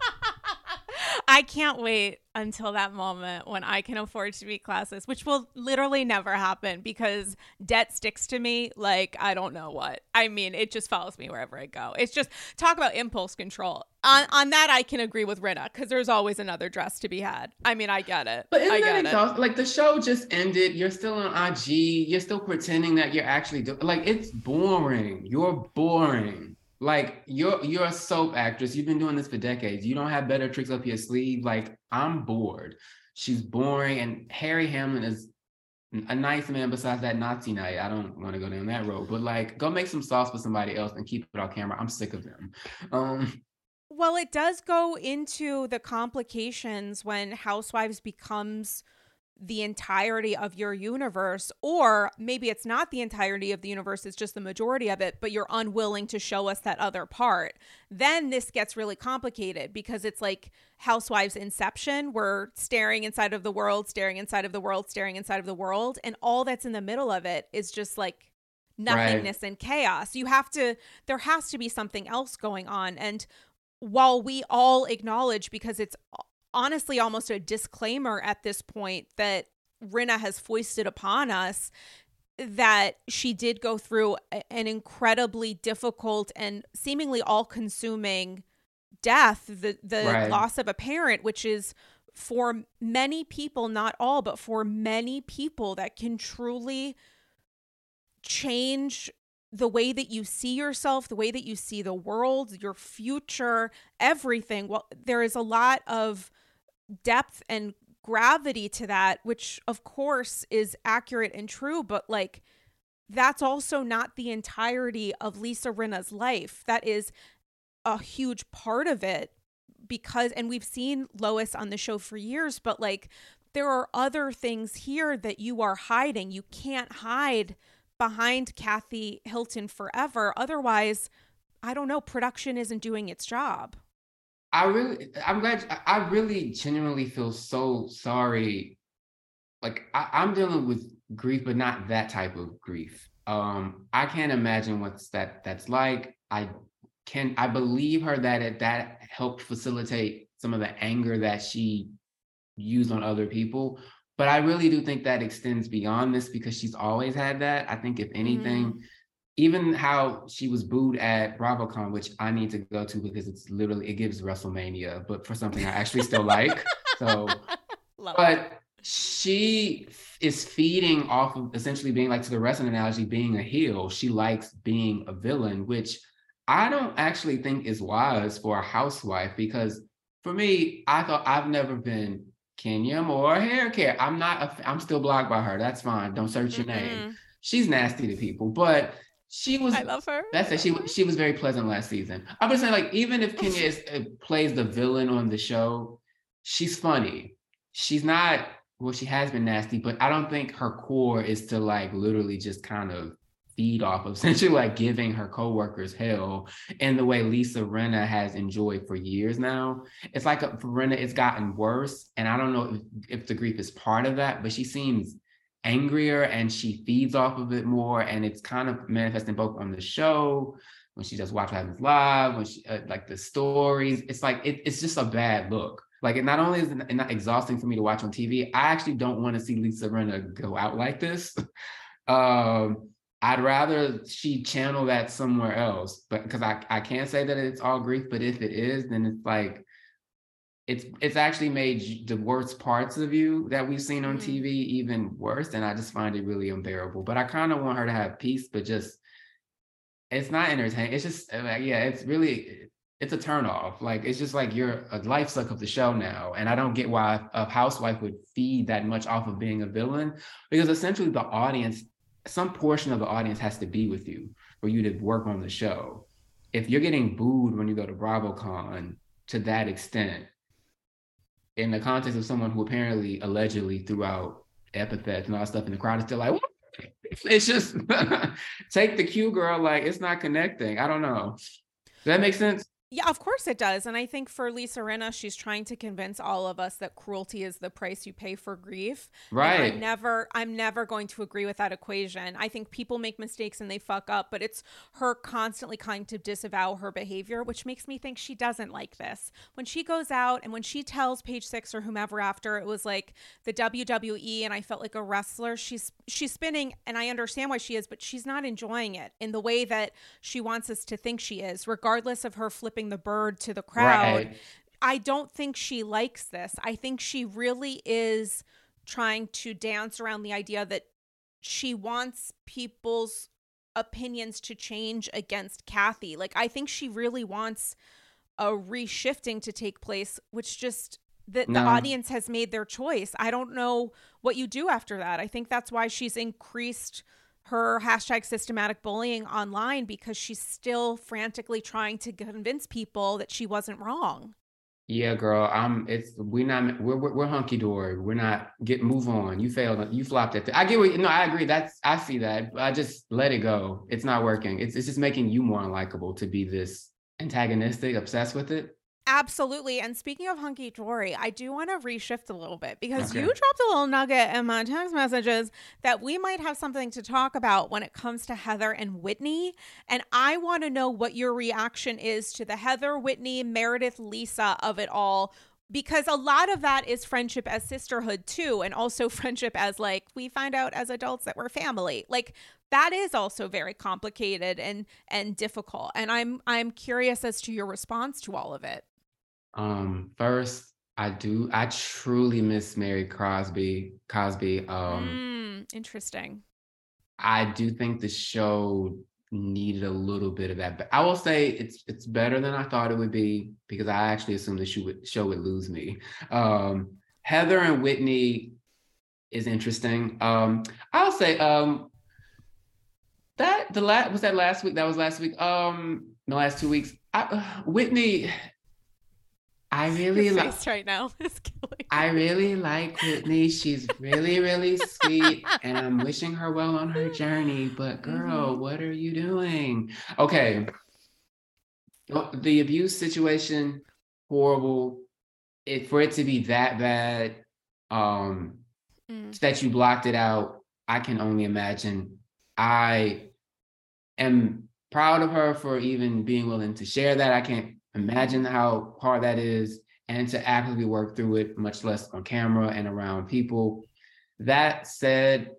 I can't wait until that moment when I can afford to be classist, which will literally never happen because debt sticks to me like I don't know what. I mean, it just follows me wherever I go. It's just, talk about impulse control. On on that, I can agree with Rinna, because there's always another dress to be had. I mean, I get it.
But isn't
I
that
get
exhausting?
it.
Like, the show just ended. You're still on I G. You're still pretending that you're actually doing, like, it's boring. You're boring. Like, you're you're a soap actress. You've been doing this for decades. You don't have better tricks up your sleeve. Like, I'm bored. She's boring. And Harry Hamlin is a nice man besides that Nazi night. I don't want to go down that road. But, like, go make some sauce for somebody else and keep it on camera. I'm sick of them. Um,
well, it does go into the complications when Housewives becomes the entirety of your universe, or maybe it's not the entirety of the universe, it's just the majority of it, but you're unwilling to show us that other part. Then this gets really complicated, because it's like Housewives Inception. We're staring inside of the world, staring inside of the world, staring inside of the world, and all that's in the middle of it is just like nothingness right. and chaos. You have to, there has to be something else going on. And while we all acknowledge, because it's honestly almost a disclaimer at this point that Rinna has foisted upon us, that she did go through an incredibly difficult and seemingly all-consuming death, the the right. loss of a parent, which is for many people, not all, but for many people, that can truly change the way that you see yourself, the way that you see the world, your future, everything. Well, there is a lot of depth and gravity to that, which of course is accurate and true, but like, that's also not the entirety of Lisa Rinna's life. That is a huge part of it, because, and we've seen Lois on the show for years, but like, there are other things here that you are hiding. You can't hide behind Kathy Hilton forever. Otherwise, I don't know, production isn't doing its job.
I really, I'm glad, I really genuinely feel so sorry. Like, I, I'm dealing with grief, but not that type of grief. Um, I can't imagine what's that that's like. I can, I believe her that it, that helped facilitate some of the anger that she used on other people. But I really do think that extends beyond this, because she's always had that. I think if anything, mm. even how she was booed at BravoCon, which I need to go to because it's literally, it gives WrestleMania, but for something I actually still like. So, Love but it. She is feeding off of essentially being, like, to the wrestling analogy, being a heel. She likes being a villain, which I don't actually think is wise for a housewife, because for me, I thought I've never been Kenya Moore hair care. I'm not, a, I'm still blocked by her. That's fine. Don't search your mm-hmm. name. She's nasty to people, but she was,
I love her.
That's it. She she was very pleasant last season. I'm just saying, like, even if Kenya is, uh, plays the villain on the show, she's funny. She's not, well, she has been nasty, but I don't think her core is to, like, literally just kind of feed off of, essentially like giving her coworkers hell in the way Lisa Rinna has enjoyed for years now. It's like a, for Rinna, it's gotten worse. And I don't know if, if the grief is part of that, but she seems angrier and she feeds off of it more. And it's kind of manifesting both on the show, when she does Watch What Happens Live, when she, uh, like the stories, it's like, it, it's just a bad look. Like, it not only is it not exhausting for me to watch on T V, I actually don't want to see Lisa Rinna go out like this. um, I'd rather she channel that somewhere else, but because I, I can't say that it's all grief, but if it is, then it's like, it's it's actually made the worst parts of you that we've seen on mm-hmm. T V even worse, and I just find it really unbearable. But I kind of want her to have peace, but just, it's not entertaining. It's just, like, yeah, it's really, it's a turnoff. Like, it's just like you're a life suck of the show now. And I don't get why a housewife would feed that much off of being a villain, because essentially the audience, some portion of the audience has to be with you for you to work on the show. If you're getting booed when you go to BravoCon to that extent, in the context of someone who apparently allegedly threw out epithets and all that stuff, and the crowd is still like, what? It's just take the cue, girl. Like, it's not connecting. I don't know. Does that make sense?
Yeah, of course it does. And I think for Lisa Rinna, she's trying to convince all of us that cruelty is the price you pay for grief.
Right.
And I'm never, I'm never going to agree with that equation. I think people make mistakes and they fuck up, but it's her constantly trying to disavow her behavior, which makes me think she doesn't like this. When she goes out and when she tells Page Six or whomever after it was like the W W E and I felt like a wrestler, she's she's spinning, and I understand why she is, but she's not enjoying it in the way that she wants us to think she is, regardless of her flipping the bird to the crowd. Right. I don't think she likes this. I think she really is trying to dance around the idea that she wants people's opinions to change against Kathy. Like, I think she really wants a reshifting to take place, which just that no. the audience has made their choice. I don't know what you do after that. I think that's why she's increased her hashtag systematic bullying online, because she's still frantically trying to convince people that she wasn't wrong.
Yeah, girl. I'm. It's we're not. We're we're, we're hunky dory. We're not. Get move on. You failed. You flopped at. The, I get what. No, I agree. That's. I see that. I just let it go. It's not working. It's it's just making you more unlikable to be this antagonistic, obsessed with it.
Absolutely. And speaking of hunky dory, I do want to reshift a little bit, because okay. you dropped a little nugget in my text messages that we might have something to talk about when it comes to Heather and Whitney. And I want to know what your reaction is to the Heather, Whitney, Meredith, Lisa of it all, because a lot of that is friendship as sisterhood too. And also friendship as like, we find out as adults that we're family. Like, that is also very complicated and, and difficult. And I'm, I'm curious as to your response to all of it.
Um, first, I do, I truly miss Mary Cosby, Cosby. Um,
mm, interesting.
I do think the show needed a little bit of that. But I will say it's it's better than I thought it would be, because I actually assumed the show would, show would lose me. Um, Heather and Whitney is interesting. Um, I'll say um, that the last was that last week. That was last week. Um, the last two weeks. I, uh, Whitney. I really
Your
like
face right now is killing.
I really like Whitney. She's really, really sweet, and I'm wishing her well on her journey. But girl, mm-hmm. what are you doing? Okay. The abuse situation, horrible. It for it to be that bad, um, mm. that you blocked it out, I can only imagine. I am proud of her for even being willing to share that. I can't imagine how hard that is, and to actively work through it, much less on camera and around people. That said,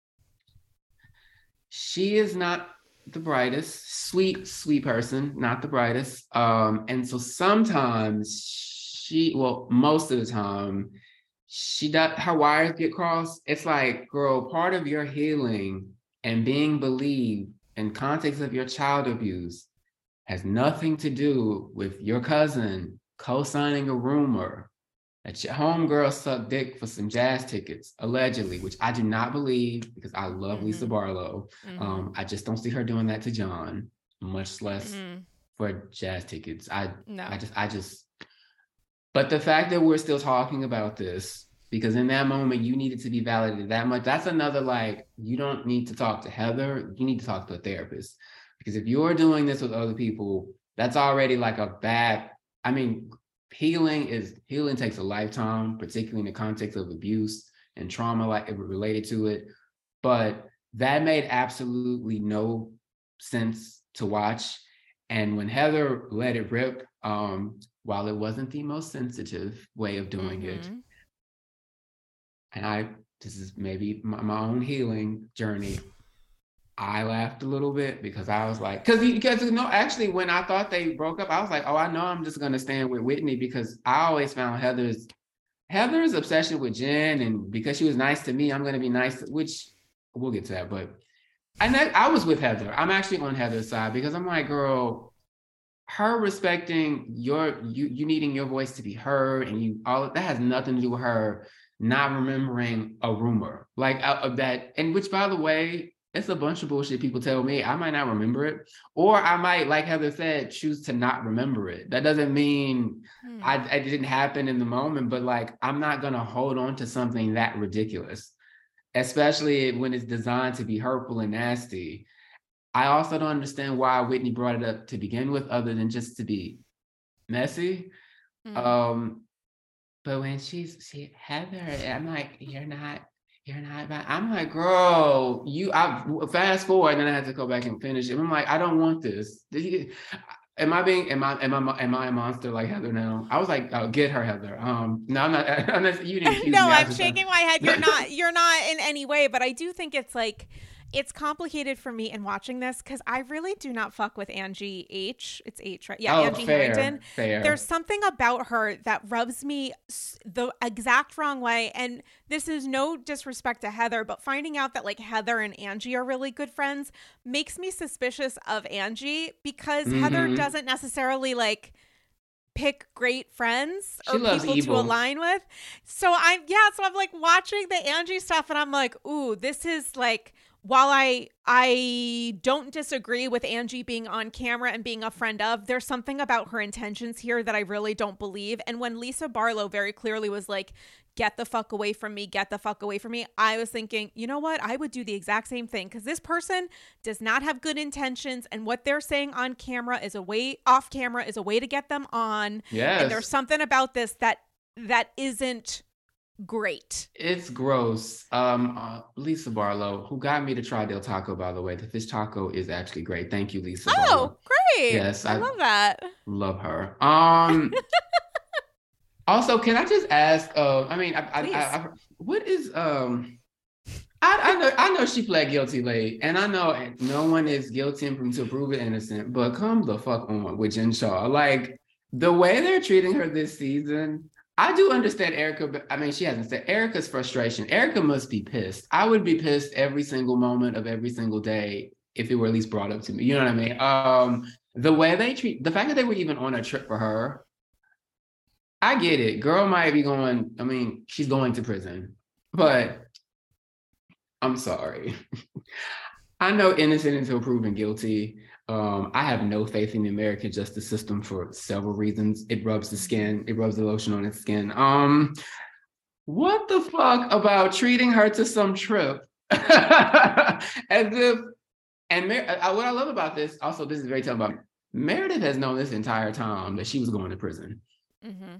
she is not the brightest, sweet, sweet person, not the brightest. Um, and so sometimes she, well, most of the time, she does, her wires get crossed. It's like, girl, part of your healing and being believed in context of your child abuse has nothing to do with your cousin co-signing a rumor that your homegirl sucked dick for some jazz tickets, allegedly, which I do not believe, because I love mm-hmm. Lisa Barlow. Mm-hmm. Um, I just don't see her doing that to John, much less mm-hmm. for jazz tickets. I, no. I just, I just, but the fact that we're still talking about this because in that moment you needed to be validated that much. That's another, like, you don't need to talk to Heather. You need to talk to a therapist, because if you're doing this with other people, that's already like a bad, I mean, healing is healing takes a lifetime, particularly in the context of abuse and trauma, like related to it. But that made absolutely no sense to watch. And when Heather let it rip, um, while it wasn't the most sensitive way of doing mm-hmm. it, and I, this is maybe my, my own healing journey, I laughed a little bit because I was like, because because you know, actually, when I thought they broke up, I was like, oh, I know I'm just gonna stand with Whitney, because I always found Heather's Heather's obsession with Jen, and because she was nice to me, I'm gonna be nice, to, which we'll get to that. But and I, I was with Heather. I'm actually on Heather's side, because I'm like, girl, her respecting your you you needing your voice to be heard, and you all that has nothing to do with her not remembering a rumor like uh, of that, and which, by the way, it's a bunch of bullshit people tell me. I might not remember it, or I might, like Heather said, choose to not remember it. That doesn't mean hmm. I, it didn't happen in the moment, but like, I'm not gonna hold on to something that ridiculous, especially when it's designed to be hurtful and nasty. I also don't understand why Whitney brought it up to begin with, other than just to be messy. Hmm. Um, but when she's, she, Heather, I'm like, you're not, You're not bad. I'm like, girl, you, I fast forward, and then I had to go back and finish it. I'm like, I don't want this. Am I being, am I, am I, am I a monster like Heather now? I was like, oh, get her, Heather. Um, no, I'm not, I'm not you didn't
No, me. I'm shaking my head. You're not, you're not in any way, but I do think it's like, it's complicated for me in watching this, because I really do not fuck with Angie H. It's H, right? Yeah,
oh,
Angie
fair,
Harrington.
Fair.
There's something about her that rubs me the exact wrong way. And this is no disrespect to Heather, but finding out that like Heather and Angie are really good friends makes me suspicious of Angie, because mm-hmm. Heather doesn't necessarily like pick great friends or people evil. to align with. So I'm, yeah, so I'm like watching the Angie stuff, and I'm like, ooh, this is like, while I I don't disagree with Angie being on camera and being a friend of, there's something about her intentions here that I really don't believe. And when Lisa Barlow very clearly was like, get the fuck away from me, get the fuck away from me, I was thinking, you know what? I would do the exact same thing, because this person does not have good intentions, and what they're saying on camera is a way, off camera is a way to get them on.
Yes.
And there's something about this that that isn't great.
It's gross. Um, uh, Lisa Barlow, who got me to try Del Taco, by the way. The fish taco is actually great. Thank you, Lisa.
Oh,
Barlow.
great.
Yes,
I, I love that.
Love her. Um, also, can I just ask? Uh, I mean, I, I, I, I, what is um? I, I know, I know she pled guilty late, and I know no one is guilty until proven innocent. But come the fuck on with Jen Shah. Like, the way they're treating her this season. I do understand Erica, but I mean, she hasn't said Erica's frustration. Erica must be pissed. I would be pissed every single moment of every single day if it were at least brought up to me. You know what I mean? Um, the way they treat, the fact that they were even on a trip for her, I get it. Girl might be going, I mean, she's going to prison, but I'm sorry. I know innocent until proven guilty. Um, I have no faith in the American justice system for several reasons. It rubs the skin. It rubs the lotion on its skin. Um, what the fuck about treating her to some trip as if? And Mer- I, what I love about this, also, this is very telling about Meredith has known this entire time that she was going to prison. Mm-hmm.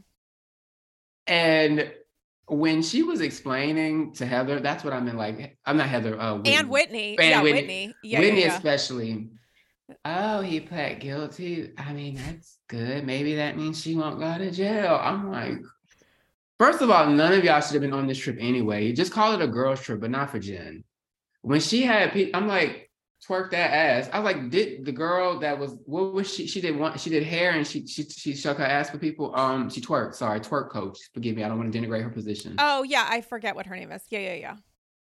And when she was explaining to Heather, that's what I meant. Like, I'm not Heather. Uh, Whitney.
And Whitney.
And
yeah,
Whitney.
Whitney. Yeah,
Whitney
yeah, yeah.
especially. Oh, he pled guilty. I mean, that's good. Maybe that means she won't go to jail. I'm like, first of all, none of y'all should have been on this trip anyway. Just call it a girls trip, but not for Jen. When she had, pe- I'm like, twerk that ass. I was like, did the girl that was, what was she? She did one, she did hair and she she she shook her ass for people. Um, she twerked. Sorry, twerk coach. Forgive me. I don't want to denigrate her position.
Oh yeah, I forget what her name is. Yeah, yeah, yeah.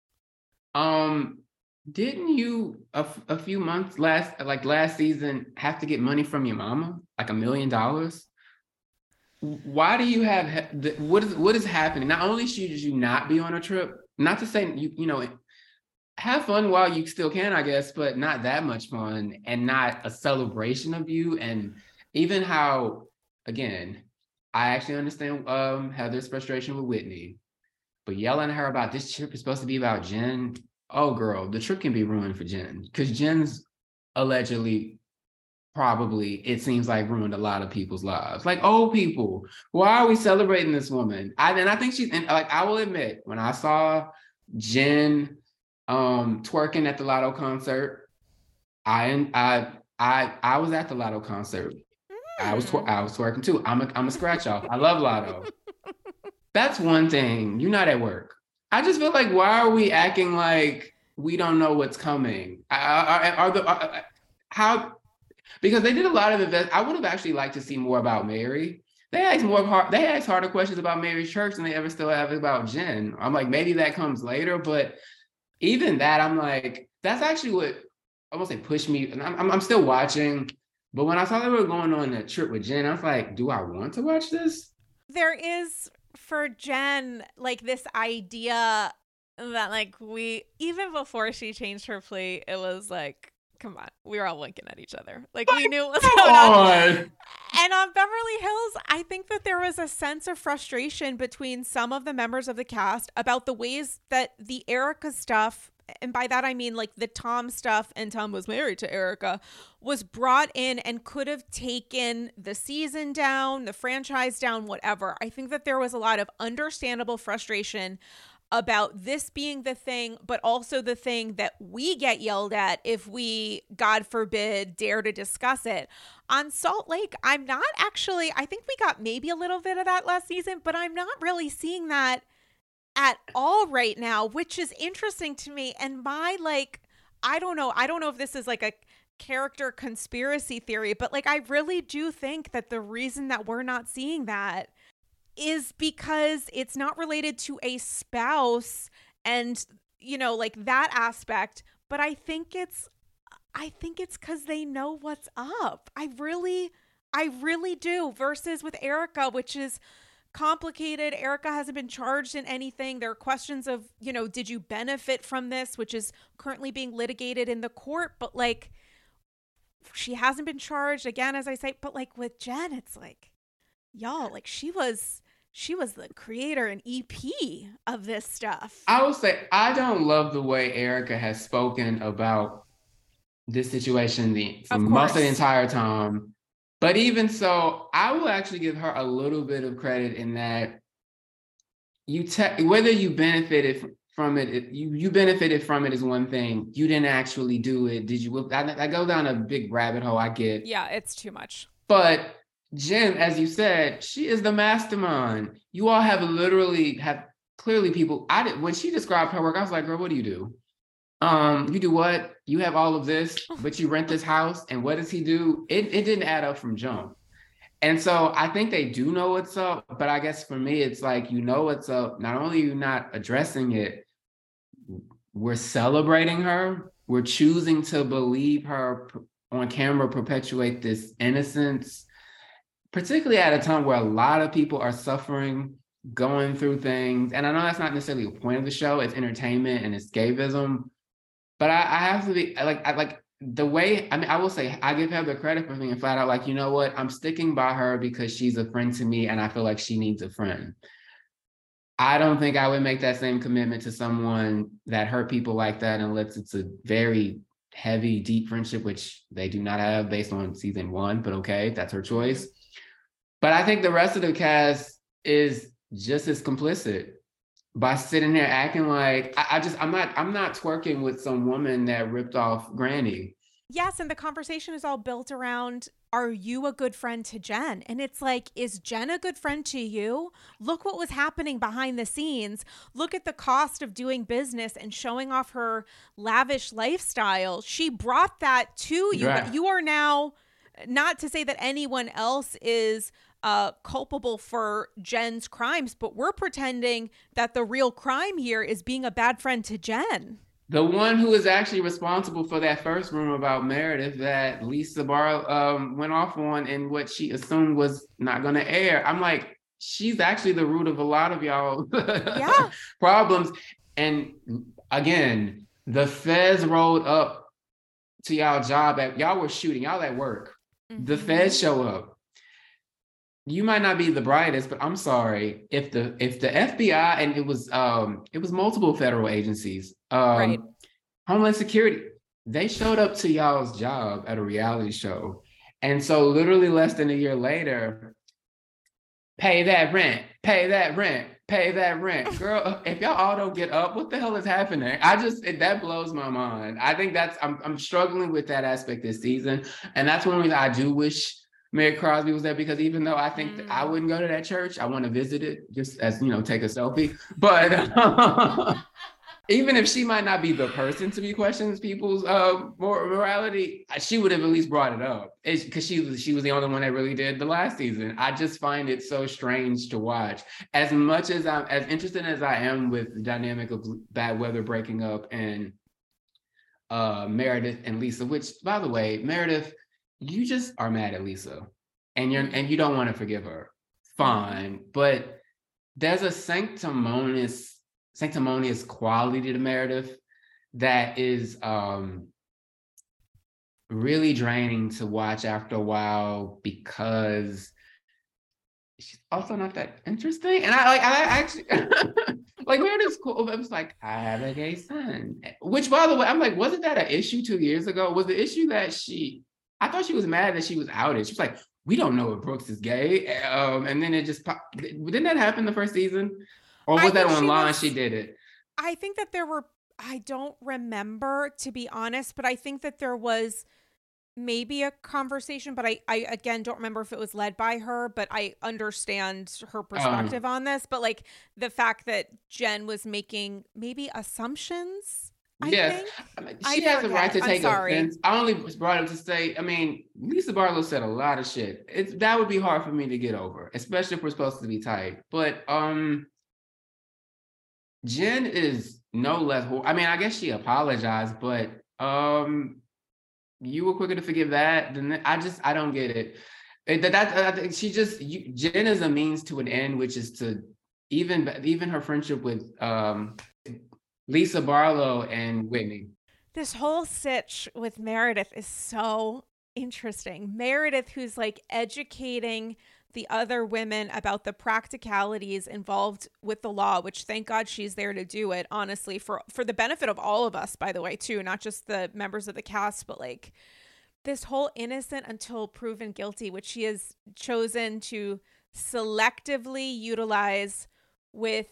Um. Didn't you a, a few months last like last season have to get money from your mama, like a million dollars? Why do you have what is what is happening? Not only should you not be on a trip, not to say you you know have fun while you still can, I guess, but not that much fun, and not a celebration of you. And even how, again, I actually understand um Heather's frustration with Whitney. But yelling at her about this trip is supposed to be about Jen. Oh, girl, the trip can be ruined for Jen because Jen's allegedly, probably, it seems like, ruined a lot of people's lives. Like old people. Why are we celebrating this woman? I and I think she's and like I will admit, when I saw Jen um twerking at the Lotto concert, I I I I was at the Lotto concert. Mm. I was twer- I was twerking too. I'm a I'm a scratch off. I love Lotto. That's one thing. You're not at work. I just feel like, why are we acting like we don't know what's coming? Are, are, are the are, how? Because they did a lot of invest. I would have actually liked to see more about Mary. They asked more hard. They asked harder questions about Mary's church than they ever still have about Jen. I'm like, maybe that comes later, but even that, I'm like, that's actually what I won't say pushed me. And I'm I'm still watching, but when I saw they were going on a trip with Jen, I was like, do I want to watch this?
There is, for Jen, like this idea that like we, even before she changed her plea, it was like, come on, we were all winking at each other. Like we knew what was going on. And on Beverly Hills, I think that there was a sense of frustration between some of the members of the cast about the ways that the Erika stuff, and by that I mean like the Tom stuff, and Tom was married to Erika, was brought in and could have taken the season down, the franchise down, whatever. I think that there was a lot of understandable frustration about this being the thing, but also the thing that we get yelled at if we, God forbid, dare to discuss it. On Salt Lake, I'm not actually, I think we got maybe a little bit of that last season, but I'm not really seeing that at all right now, which is interesting to me. And my, like, I don't know, I don't know if this is like a character conspiracy theory, but like, I really do think that the reason that we're not seeing that is because it's not related to a spouse and, you know, like that aspect. But I think it's, I think it's because they know what's up. I really, I really do. Versus with Erika, which is complicated. Erika hasn't been charged in anything. There are questions of, you know, did you benefit from this, which is currently being litigated in the court. But like, she hasn't been charged again, as I say. But like with Jen, it's like, y'all, like she was she was the creator and E P of this stuff.
I will say, I don't love the way Erika has spoken about this situation the for most of the entire time. But even so, I will actually give her a little bit of credit in that you te- whether you benefited from it, it, you you benefited from it is one thing. You didn't actually do it. Did you? I, I go down a big rabbit hole. I get.
Yeah, it's too much.
But Jen, as you said, she is the mastermind. You all have literally have clearly people. I did when she described her work, I was like, girl, what do you do? Um, you do what? You have all of this, but you rent this house, and what does he do? It it didn't add up from jump. And so I think they do know what's up, but I guess for me, it's like, you know what's up. Not only are you not addressing it, we're celebrating her. We're choosing to believe her on camera, perpetuate this innocence, particularly at a time where a lot of people are suffering, going through things. And I know that's not necessarily the point of the show. It's entertainment and escapism. But I, I have to be like, I like the way, I mean, I will say, I give her the credit for being flat out like, you know what? I'm sticking by her because she's a friend to me and I feel like she needs a friend. I don't think I would make that same commitment to someone that hurt people like that unless it's a very heavy, deep friendship, which they do not have based on season one, but okay, that's her choice. But I think the rest of the cast is just as complicit by sitting there acting like, I, I just, I'm not, I'm not twerking with some woman that ripped off Granny.
Yes, and the conversation is all built around, are you a good friend to Jen? And it's like, is Jen a good friend to you? Look what was happening behind the scenes. Look at the cost of doing business and showing off her lavish lifestyle. She brought that to you, right. But you are now, not to say that anyone else is uh, culpable for Jen's crimes, but we're pretending that the real crime here is being a bad friend to Jen.
The one who is actually responsible for that first rumor about Meredith that Lisa Barlow um, went off on and what she assumed was not going to air. I'm like, she's actually the root of a lot of y'all
yeah.
problems. And again, the feds rolled up to y'all job at, y'all were shooting, y'all at work. Mm-hmm. The feds show up. you might not be the brightest, but I'm sorry if the if the F B I, and it was um it was multiple federal agencies, um
Right.
Homeland Security, they showed up to y'all's job at a reality show, and so literally less than a year later, pay that rent, pay that rent, pay that rent. Girl, if y'all all don't get up, what the hell is happening? I just, it, that blows my mind. I think that's, I'm, I'm struggling with that aspect this season. And that's one reason I do wish Mary Crosby was there, because even though I think that I wouldn't go to that church, I want to visit it just as, you know, take a selfie. But even if she might not be the person to be questioning people's uh, morality, she would have at least brought it up, because she was she was the only one that really did the last season. I just find it so strange to watch. As much as I'm as interested as I am with the dynamic of Bad Weather breaking up and uh, Meredith and Lisa, which, by the way, Meredith, you just are mad at Lisa, and you're and you don't want to forgive her. Fine, but there's a sanctimonious. sanctimonious quality to Meredith that is um, really draining to watch after a while, because she's also not that interesting. And I like, I actually, like Meredith's cool. It was like, I have a gay son, which, by the way, I'm like, wasn't that an issue two years ago? Was the issue that she, I thought she was mad that she was outed. She was like, we don't know if Brooks is gay. Um, and then it just, didn't that happen the first season? Or was that online? She, was, she did it.
I think that there were, I don't remember, to be honest, but I think that there was maybe a conversation, but I, I again, don't remember if it was led by her, but I understand her perspective um, on this. But like the fact that Jen was making maybe assumptions. I
yes,
think.
I mean, she I has the right to take offense. I only brought up to say, I mean, Lisa Barlow said a lot of shit. It's, that would be hard for me to get over, especially if we're supposed to be tight. But, um, Jen is no less. I mean, I guess she apologized, but um, you were quicker to forgive that than I just. I don't get it. it that, that uh, she just. You, Jen is a means to an end, which is to even even her friendship with um, Lisa Barlow and Whitney.
This whole sitch with Meredith is so interesting. Meredith, who's like educating the other women about the practicalities involved with the law, which thank God she's there to do it, honestly, for, for the benefit of all of us, by the way, too, not just the members of the cast, but like this whole innocent until proven guilty, which she has chosen to selectively utilize with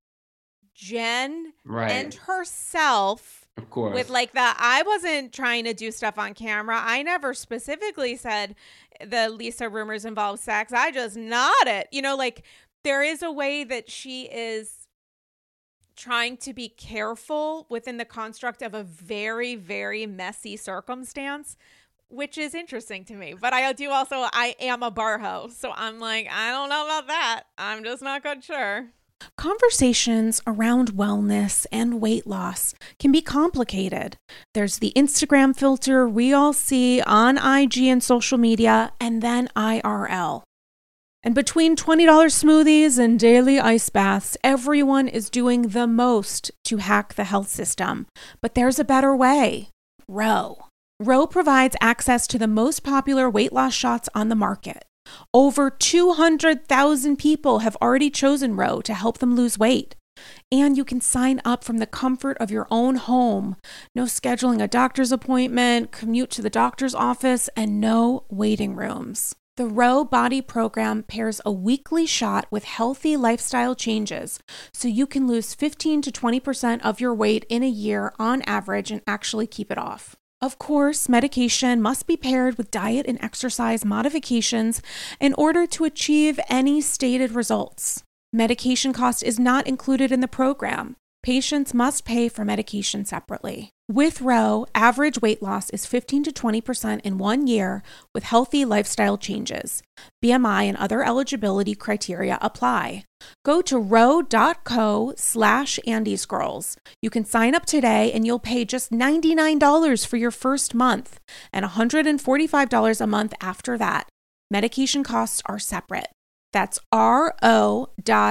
Jen
right.
and herself.
Of course.
With like that, I wasn't trying to do stuff on camera. I never specifically said the Lisa rumors involve sex. I just nodded. You know, like there is a way that she is trying to be careful within the construct of a very, very messy circumstance, which is interesting to me. But I do also, I am a bar hoe. So I'm like, I don't know about that. I'm just not quite sure. Conversations around wellness and weight loss can be complicated. There's the Instagram filter we all see on I G and social media, and then I R L. And between twenty dollars smoothies and daily ice baths, everyone is doing the most to hack the health system. But there's a better way. Ro. Ro provides access to the most popular weight loss shots on the market. Over two hundred thousand people have already chosen Ro to help them lose weight. And you can sign up from the comfort of your own home. No scheduling a doctor's appointment, commute to the doctor's office, and no waiting rooms. The Ro Body Program pairs a weekly shot with healthy lifestyle changes, so you can lose fifteen to twenty percent of your weight in a year on average and actually keep it off. Of course, medication must be paired with diet and exercise modifications in order to achieve any stated results. Medication cost is not included in the program. Patients must pay for medication separately. With Ro, average weight loss is fifteen to twenty percent in one year with healthy lifestyle changes. B M I and other eligibility criteria apply. Go to ro.co slash Andy's Girls. You can sign up today and you'll pay just ninety-nine dollars for your first month and one hundred forty-five dollars a month after that. Medication costs are separate. That's ro.co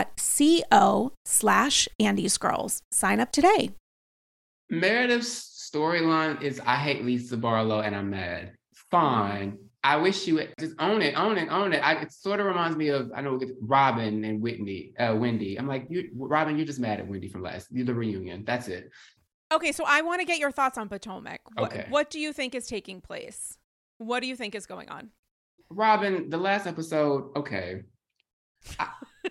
slash Andy's Girls. Sign up today.
Meredith's storyline is I hate Lisa Barlow and I'm mad. Fine. I wish you would just own it, own it, own it. I, it sort of reminds me of, I know, Robin and Whitney, uh, Wendy. I'm like, you, Robin, you're just mad at Wendy from last, the reunion. That's it.
Okay, so I want to get your thoughts on Potomac. What,
Okay.
What do you think is taking place? What do you think is going on?
Robin, the last episode, okay. I,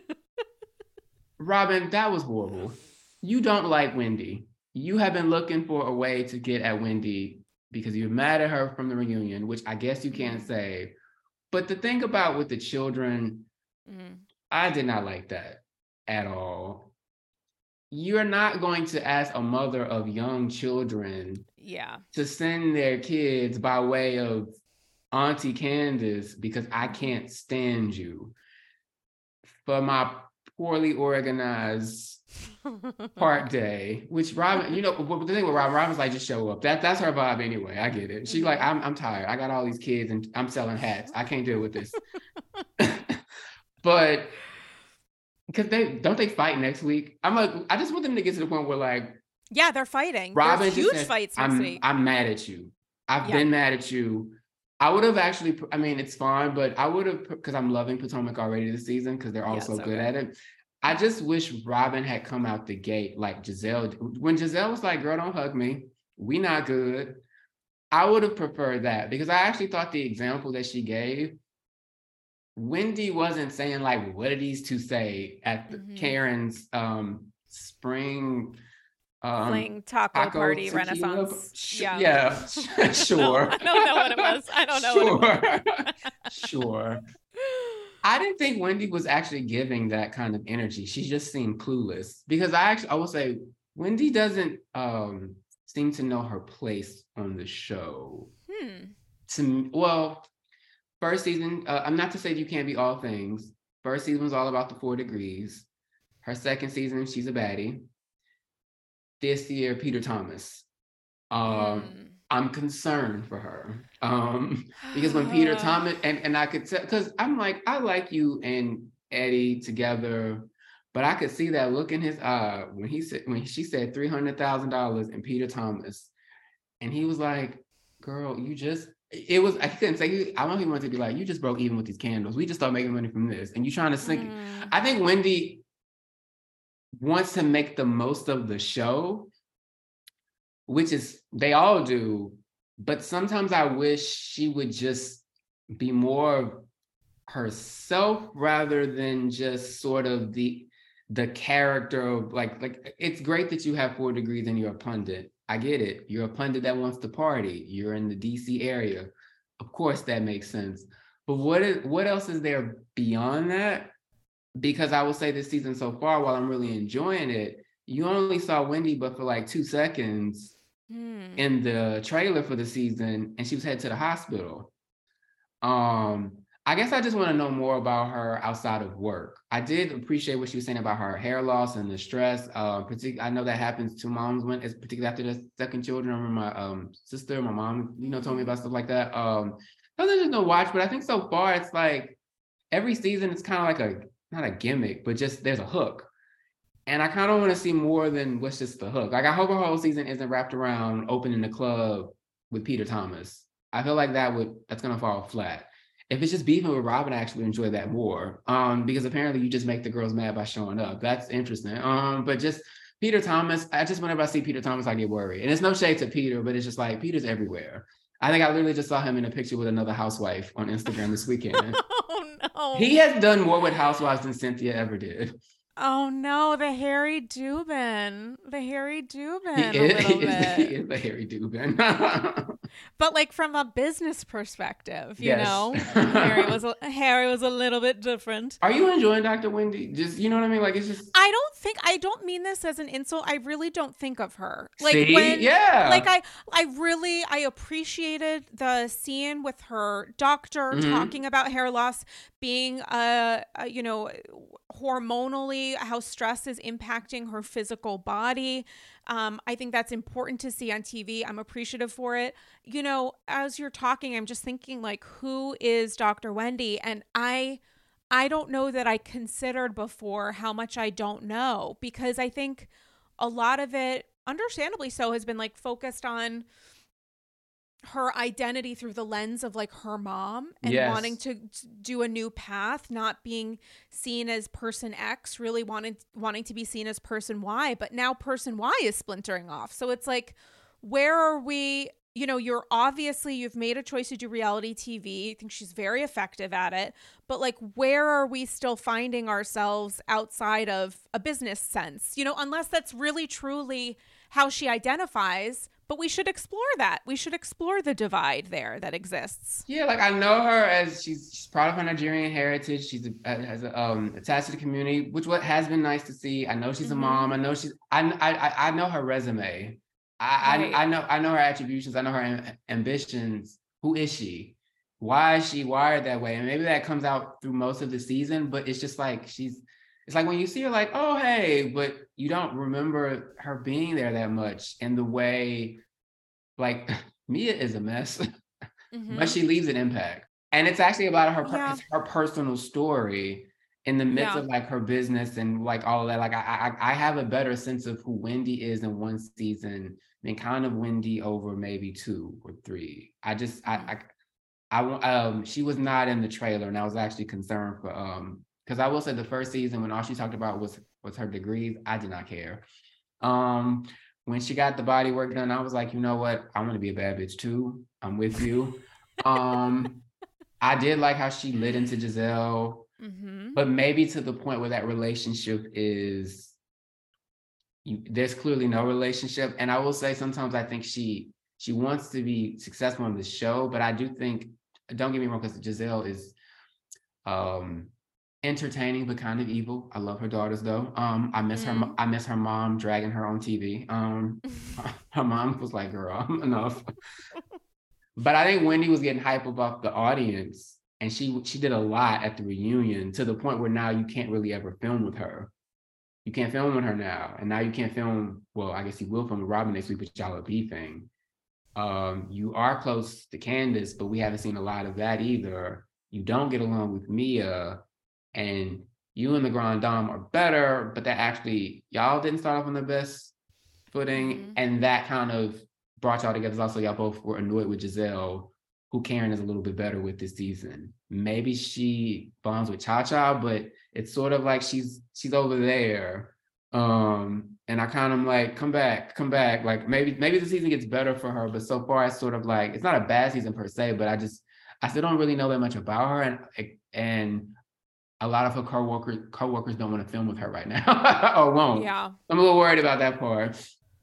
Robin, that was horrible. You don't like Wendy. You have been looking for a way to get at Wendy because you're mad at her from the reunion, which I guess you can't say. But the thing about with the children, mm-hmm. I did not like that at all. You're not going to ask a mother of young children
yeah.
to send their kids by way of Auntie Candace because I can't stand you for my poorly organized park day, which Robin, you know, the thing with Robin, Robin's like, just show up. That that's her vibe anyway. I get it. She's like, I'm I'm tired. I got all these kids and I'm selling hats. I can't deal with this. But because they don't they fight next week? I'm like, I just want them to get to the point where like,
yeah, they're fighting.
Robin
There's huge
said,
fights next
I'm,
week.
I'm mad at you. I've
yeah.
been mad at you. I would have actually, I mean, it's fine, but I would have, because I'm loving Potomac already this season because they're all yeah, so good okay. at it. I just wish Robin had come out the gate like Giselle. When Giselle was like, girl, don't hug me. We not good. I would have preferred that because I actually thought the example that she gave, Wendy wasn't saying like, what did these two say at the, mm-hmm. Karen's um, spring um,
Fling taco, taco party tequila? Renaissance.
Sh-
yeah,
yeah. Sure.
No, I don't know what it was. I don't know
sure.
what it was.
Sure. I didn't think Wendy was actually giving that kind of energy. She just seemed clueless because I actually, I will say Wendy doesn't um, seem to know her place on the show.
Hmm.
To well, first season, uh, I'm not to say you can't be all things. First season was all about the four degrees. Her second season, she's a baddie. This year, Peter Thomas. Um, mm. I'm concerned for her um, because when Peter Thomas and, and I could tell because I'm like I like you and Eddie together, but I could see that look in his eye when he said when she said three hundred thousand dollars and Peter Thomas, and he was like, "Girl, you just." It was I couldn't say I want him to be like, "You just broke even with these candles. We just start making money from this, and you trying to sink." Mm. I think Wendy wants to make the most of the show. Which is, they all do, but sometimes I wish she would just be more herself rather than just sort of the the character of like, like it's great that you have four degrees and you're a pundit. I get it. You're a pundit that wants to party. You're in the D C area. Of course, that makes sense. But what is what else is there beyond that? Because I will say this season so far, while I'm really enjoying it, you only saw Wendy but for like two seconds hmm. in the trailer for the season, and she was headed to the hospital. Um, I guess I just want to know more about her outside of work. I did appreciate what she was saying about her hair loss and the stress. Uh, partic- I know that happens to moms when, it's particularly after the second children. I remember my um, sister, my mom, you know, told me about stuff like that. Um, I was just no watch, but I think so far it's like every season it's kind of like a not a gimmick, but just there's a hook. And I kind of want to see more than what's just the hook. Like I hope her whole season isn't wrapped around opening the club with Peter Thomas. I feel like that would that's gonna fall flat. If it's just beefing with Robin, I actually enjoy that more. Um, because apparently you just make the girls mad by showing up. That's interesting. Um, but just Peter Thomas, I just whenever I see Peter Thomas, I get worried. And it's no shade to Peter, but it's just like Peter's everywhere. I think I literally just saw him in a picture with another housewife on Instagram this weekend.
Oh no.
He has done more with housewives than Cynthia ever did.
Oh no, the Harry Dubin. The Harry Dubin
he is,
a little
he
bit.
Is, he is the Harry Dubin.
But like from a business perspective, you
yes.
know, Harry was a, Harry was a little bit different.
Are you enjoying Doctor Wendy? Just, you know what I mean? Like it's just.
I don't think I don't mean this as an insult. I really don't think of her. Like
See?
when,
yeah.
Like I, I really, I appreciated the scene with her doctor mm-hmm. talking about hair loss being, uh, uh, you know, hormonally, how stress is impacting her physical body. Um, I think that's important to see on T V. I'm appreciative for it. You know, as you're talking, I'm just thinking like, who is Doctor Wendy? And I, I don't know that I considered before how much I don't know, because I think a lot of it, understandably so, has been like focused on her identity through the lens of like her mom and
Yes.
wanting to do a new path, not being seen as person X, really wanting wanting to be seen as person Y, but now person Y is splintering off. So it's like, where are we? You know, you're obviously, you've made a choice to do reality T V. I think she's very effective at it, but like, where are we still finding ourselves outside of a business sense? You know, unless that's really truly how she identifies. But we should explore that. We should explore the divide there that exists.
Yeah, like I know her as she's, she's proud of her Nigerian heritage. She's a, has a, um, attached to the community, which what has been nice to see. I know she's
Mm-hmm.
a mom. I know she's. I I I know her resume. I,
Right.
I I know I know her attributions. I know her am- ambitions. Who is she? Why is she wired that way? And maybe that comes out through most of the season. But it's just like she's. It's like when you see her, like, oh hey, but you don't remember her being there that much. And the way, like Mia is a mess,
Mm-hmm.
but she leaves an impact. And it's actually about her per-
Yeah.
it's her personal story in the midst
Yeah.
of like her business and like all of that. Like I, I I have a better sense of who Wendy is in one season than kind of Wendy over maybe two or three. I just I I, I wa- um she was not in the trailer, and I was actually concerned for um because I will say the first season when all she talked about was was her degrees, I did not care. Um when she got the body work done, I was like, you know what? I want to be a bad bitch too. I'm with you. um I did like how she lit into Giselle,
Mm-hmm.
but maybe to the point where that relationship is, you, there's clearly no relationship. And I will say sometimes I think she she wants to be successful on the show, but I do think, don't get me wrong, because Giselle is um entertaining but kind of evil. I love her daughters though. Um, I miss her.
Mhm.
I miss her mom dragging her on T V. Um, her mom was like, "Girl, enough." But I think Wendy was getting hype about the audience, and she she did a lot at the reunion to the point where now you can't really ever film with her. You can't film with her now, and now you can't film. Well, I guess you will film with Robin next week, but y'all are beefing. Um, you are close to Candace, but we haven't seen a lot of that either. You don't get along with Mia, and you and the Grand Dame are better, but that actually y'all didn't start off on the best footing,
Mhm.
and that kind of brought y'all together. Also, y'all both were annoyed with Giselle, who Karen is a little bit better with this season. Maybe she bonds with Cha Cha, but it's sort of like she's she's over there. Um, and I kind of like, come back, come back. Like maybe maybe the season gets better for her, but so far it's sort of like, it's not a bad season per se, but I just I still don't really know that much about her, and and a lot of her co-workers co-workers don't want to film with her right now or won't.
Yeah.
I'm a little worried about that part.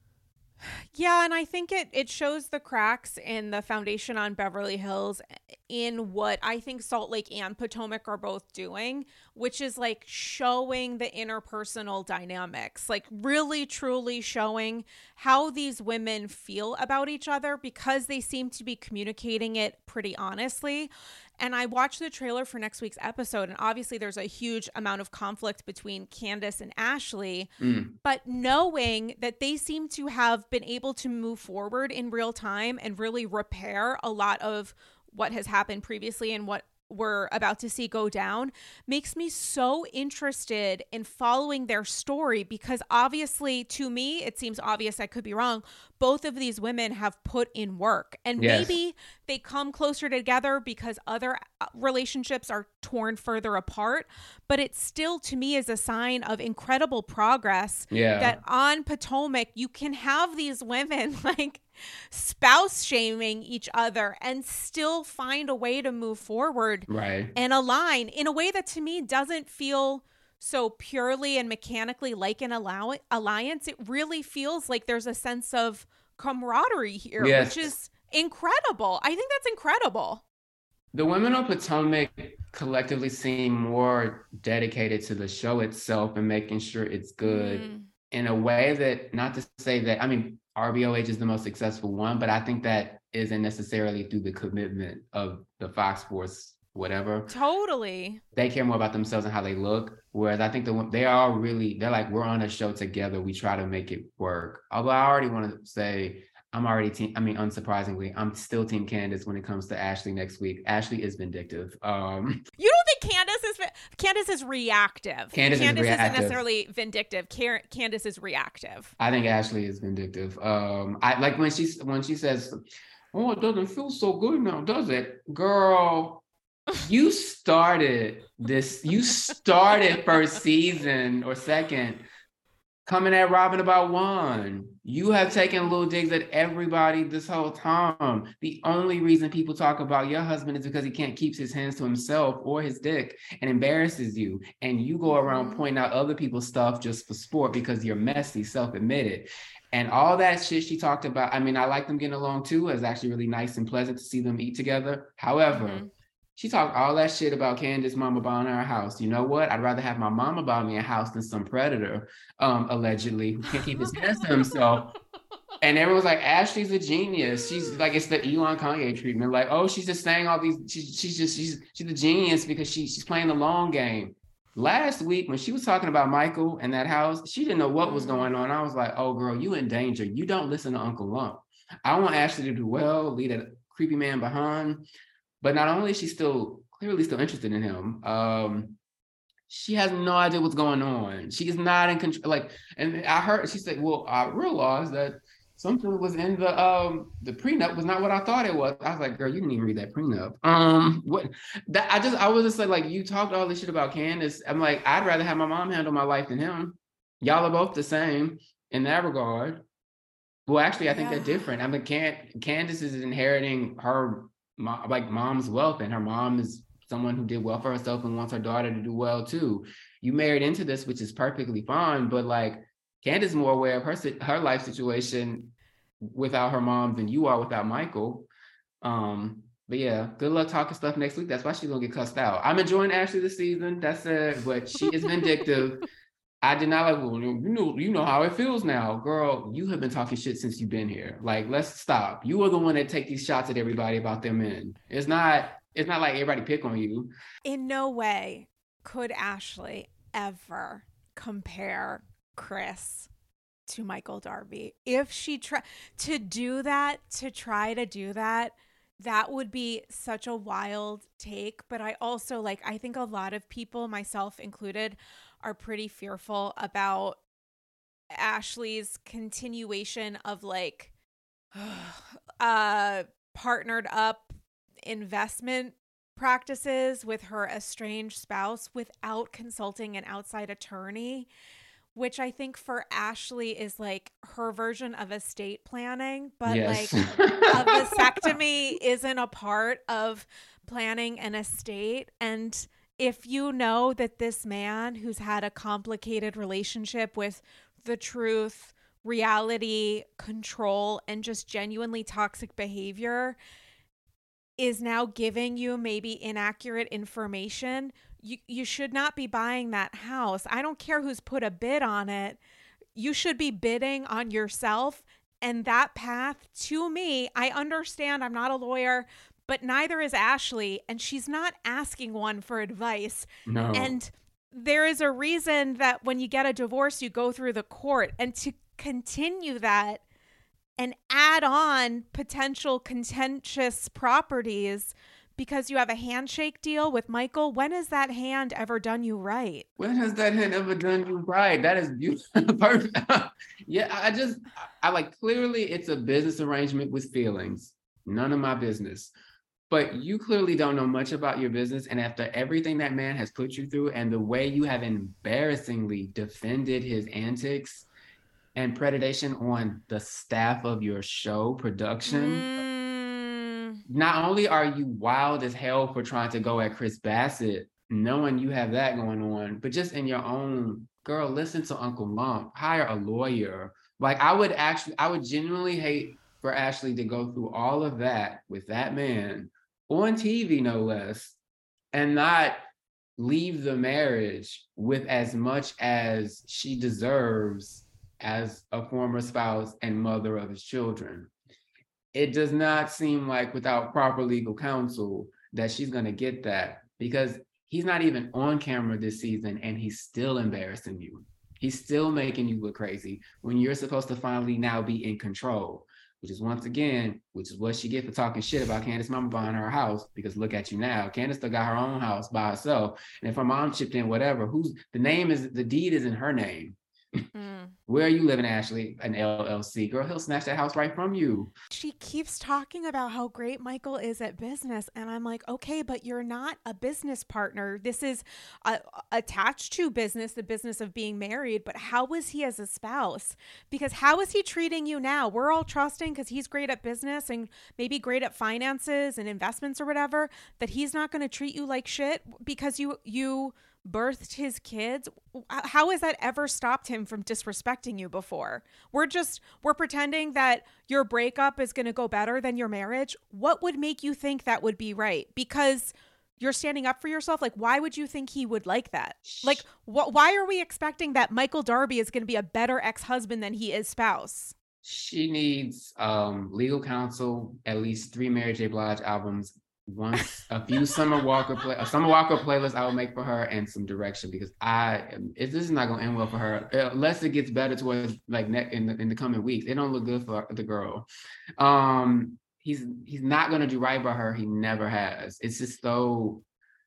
Yeah, and I think it it shows the cracks in the foundation on Beverly Hills in what I think Salt Lake and Potomac are both doing, which is like showing the interpersonal dynamics, like really truly showing how these women feel about each other, because they seem to be communicating it pretty honestly. And I watched the trailer for next week's episode, and obviously there's a huge amount of conflict between Candace and Ashley,
Mm.
but knowing that they seem to have been able to move forward in real time and really repair a lot of what has happened previously and what we're about to see go down makes me so interested in following their story, because obviously to me, it seems obvious, I could be wrong, both of these women have put in work, and
Yes.
maybe they come closer together because other relationships are torn further apart, but it still to me is a sign of incredible progress.
Yeah.
That on Potomac you can have these women like spouse shaming each other and still find a way to move forward
Right.
and align in a way that to me doesn't feel so purely and mechanically like an allow- alliance. It really feels like there's a sense of camaraderie here,
Yes.
which is incredible. I think that's incredible.
The women on Potomac collectively seem more dedicated to the show itself and making sure it's good
Mm.
in a way that, not to say that, I mean, R B O H is the most successful one, but I think that isn't necessarily through the commitment of the Fox Sports, whatever.
Totally.
They care more about themselves and how they look. Whereas I think the they are really, they're like, we're on a show together. We try to make it work. Although I already want to say, I'm already team, I mean, unsurprisingly, I'm still team Candace when it comes to Ashley next week. Ashley is vindictive. Um,
You don't think Candace is Candace is reactive?
Candace is
isn't
reactive.
necessarily vindictive. Car- Candace is reactive.
I think Ashley is vindictive. Um, I like when she's when she says, Oh, it doesn't feel so good now, does it? Girl, you started this, you started first season or second coming at Robin about one. You have taken little digs at everybody this whole time. The only reason people talk about your husband is because he can't keep his hands to himself or his dick and embarrasses you. And you go around pointing out other people's stuff just for sport because you're messy, self-admitted. And all that shit she talked about, I mean, I like them getting along too. It's actually really nice and pleasant to see them eat together. However, mm-hmm. she talked all that shit about Candace mama buying her a house. You know what? I'd rather have my mama buy me a house than some predator, um, allegedly, who can't keep his hands to himself. And everyone's like, Ashley's a genius. She's like, it's the Elon Kanye treatment. Like, oh, she's just saying all these, she's, she's just, she's she's a genius because she, she's playing the long game. Last week, when she was talking about Michael and that house, she didn't know what was going on. I was like, oh, girl, you in danger. You don't listen to Uncle Lump. I want Ashley to do well, lead a creepy man behind. But not only is she still clearly still interested in him, um, she has no idea what's going on. She is not in control. Like, and I heard she said, "Well, I realized that something was in the um the prenup was not what I thought it was." I was like, "Girl, you didn't even read that prenup." Um, what? That I just I was just like, like you talked all this shit about Candace. I'm like, I'd rather have my mom handle my life than him. Y'all are both the same in that regard. Well, actually, I think yeah. they're different. I mean, Can Candace is inheriting her. Mom, like mom's wealth, and her mom is someone who did well for herself and wants her daughter to do well too. You married into this, which is perfectly fine, but like Candace is more aware of her her life situation without her mom than you are without Michael. Um, but yeah, good luck talking stuff next week. That's why she's gonna get cussed out. I'm enjoying Ashley this season. That's it, but she is vindictive. I did not like, well, you know, you know how it feels now. Girl, you have been talking shit since you've been here. Like, let's stop. You are the one that take these shots at everybody about their men. It's not, it's not like everybody pick on you.
In no way could Ashley ever compare Chris to Michael Darby. If she try to do that, to try to do that, that would be such a wild take. But I also like, I think a lot of people, myself included, are pretty fearful about Ashley's continuation of like uh partnered up investment practices with her estranged spouse without consulting an outside attorney, which I think for Ashley is like her version of estate planning, but yes. like a vasectomy isn't a part of planning an estate. And if you know that this man who's had a complicated relationship with the truth, reality, control, and just genuinely toxic behavior is now giving you maybe inaccurate information, you, you should not be buying that house. I don't care who's put a bid on it. You should be bidding on yourself. And that path, to me, I understand I'm not a lawyer, but neither is Ashley, and she's not asking one for advice.
No.
And there is a reason that when you get a divorce, you go through the court. And to continue that and add on potential contentious properties because you have a handshake deal with Michael, when has that hand ever done you right?
When has that hand ever done you right? That is beautiful. Perfect. Yeah, I just, I like, clearly it's a business arrangement with feelings. None of my business. But you clearly don't know much about your business. And after everything that man has put you through and the way you have embarrassingly defended his antics and predation on the staff of your show production, mm. not only are you wild as hell for trying to go at Chris Bassett, knowing you have that going on, but just in your own, girl, listen to Uncle Lump, hire a lawyer. Like I would actually, I would genuinely hate for Ashley to go through all of that with that man on T V, no less, and not leave the marriage with as much as she deserves as a former spouse and mother of his children. It does not seem like without proper legal counsel that she's going to get that, because he's not even on camera this season and he's still embarrassing you. He's still making you look crazy when you're supposed to finally now be in control. Which is once again, which is what she get for talking shit about Candace mama buying her house, because look at you now. Candace still got her own house by herself. And if her mom chipped in, whatever, who's the name is, the deed is in her name.
Mm.
Where are you living, Ashley? An L L C. Girl, he'll snatch that house right from you.
She keeps talking about how great Michael is at business. And I'm like, okay, but you're not a business partner. This is uh, attached to business, the business of being married. But how is he as a spouse? Because how is he treating you now? We're all trusting because he's great at business and maybe great at finances and investments or whatever, that he's not going to treat you like shit because you, you, birthed his kids. How has that ever stopped him from disrespecting you before? We're just, we're pretending that your breakup is going to go better than your marriage. What would make you think that would be right? Because you're standing up for yourself. Like, why would you think he would like that? Like, wh- why are we expecting that Michael Darby is going to be a better ex-husband than he is spouse?
She needs um, legal counsel, at least three Mary J. Blige albums, once a few Summer Walker play a Summer Walker playlist I will make for her, and some direction, because I it, this is not going to end well for her unless it gets better towards like ne- in the in the coming weeks. It don't look good for the girl. Um, he's he's not going to do right by her. He never has. It's just so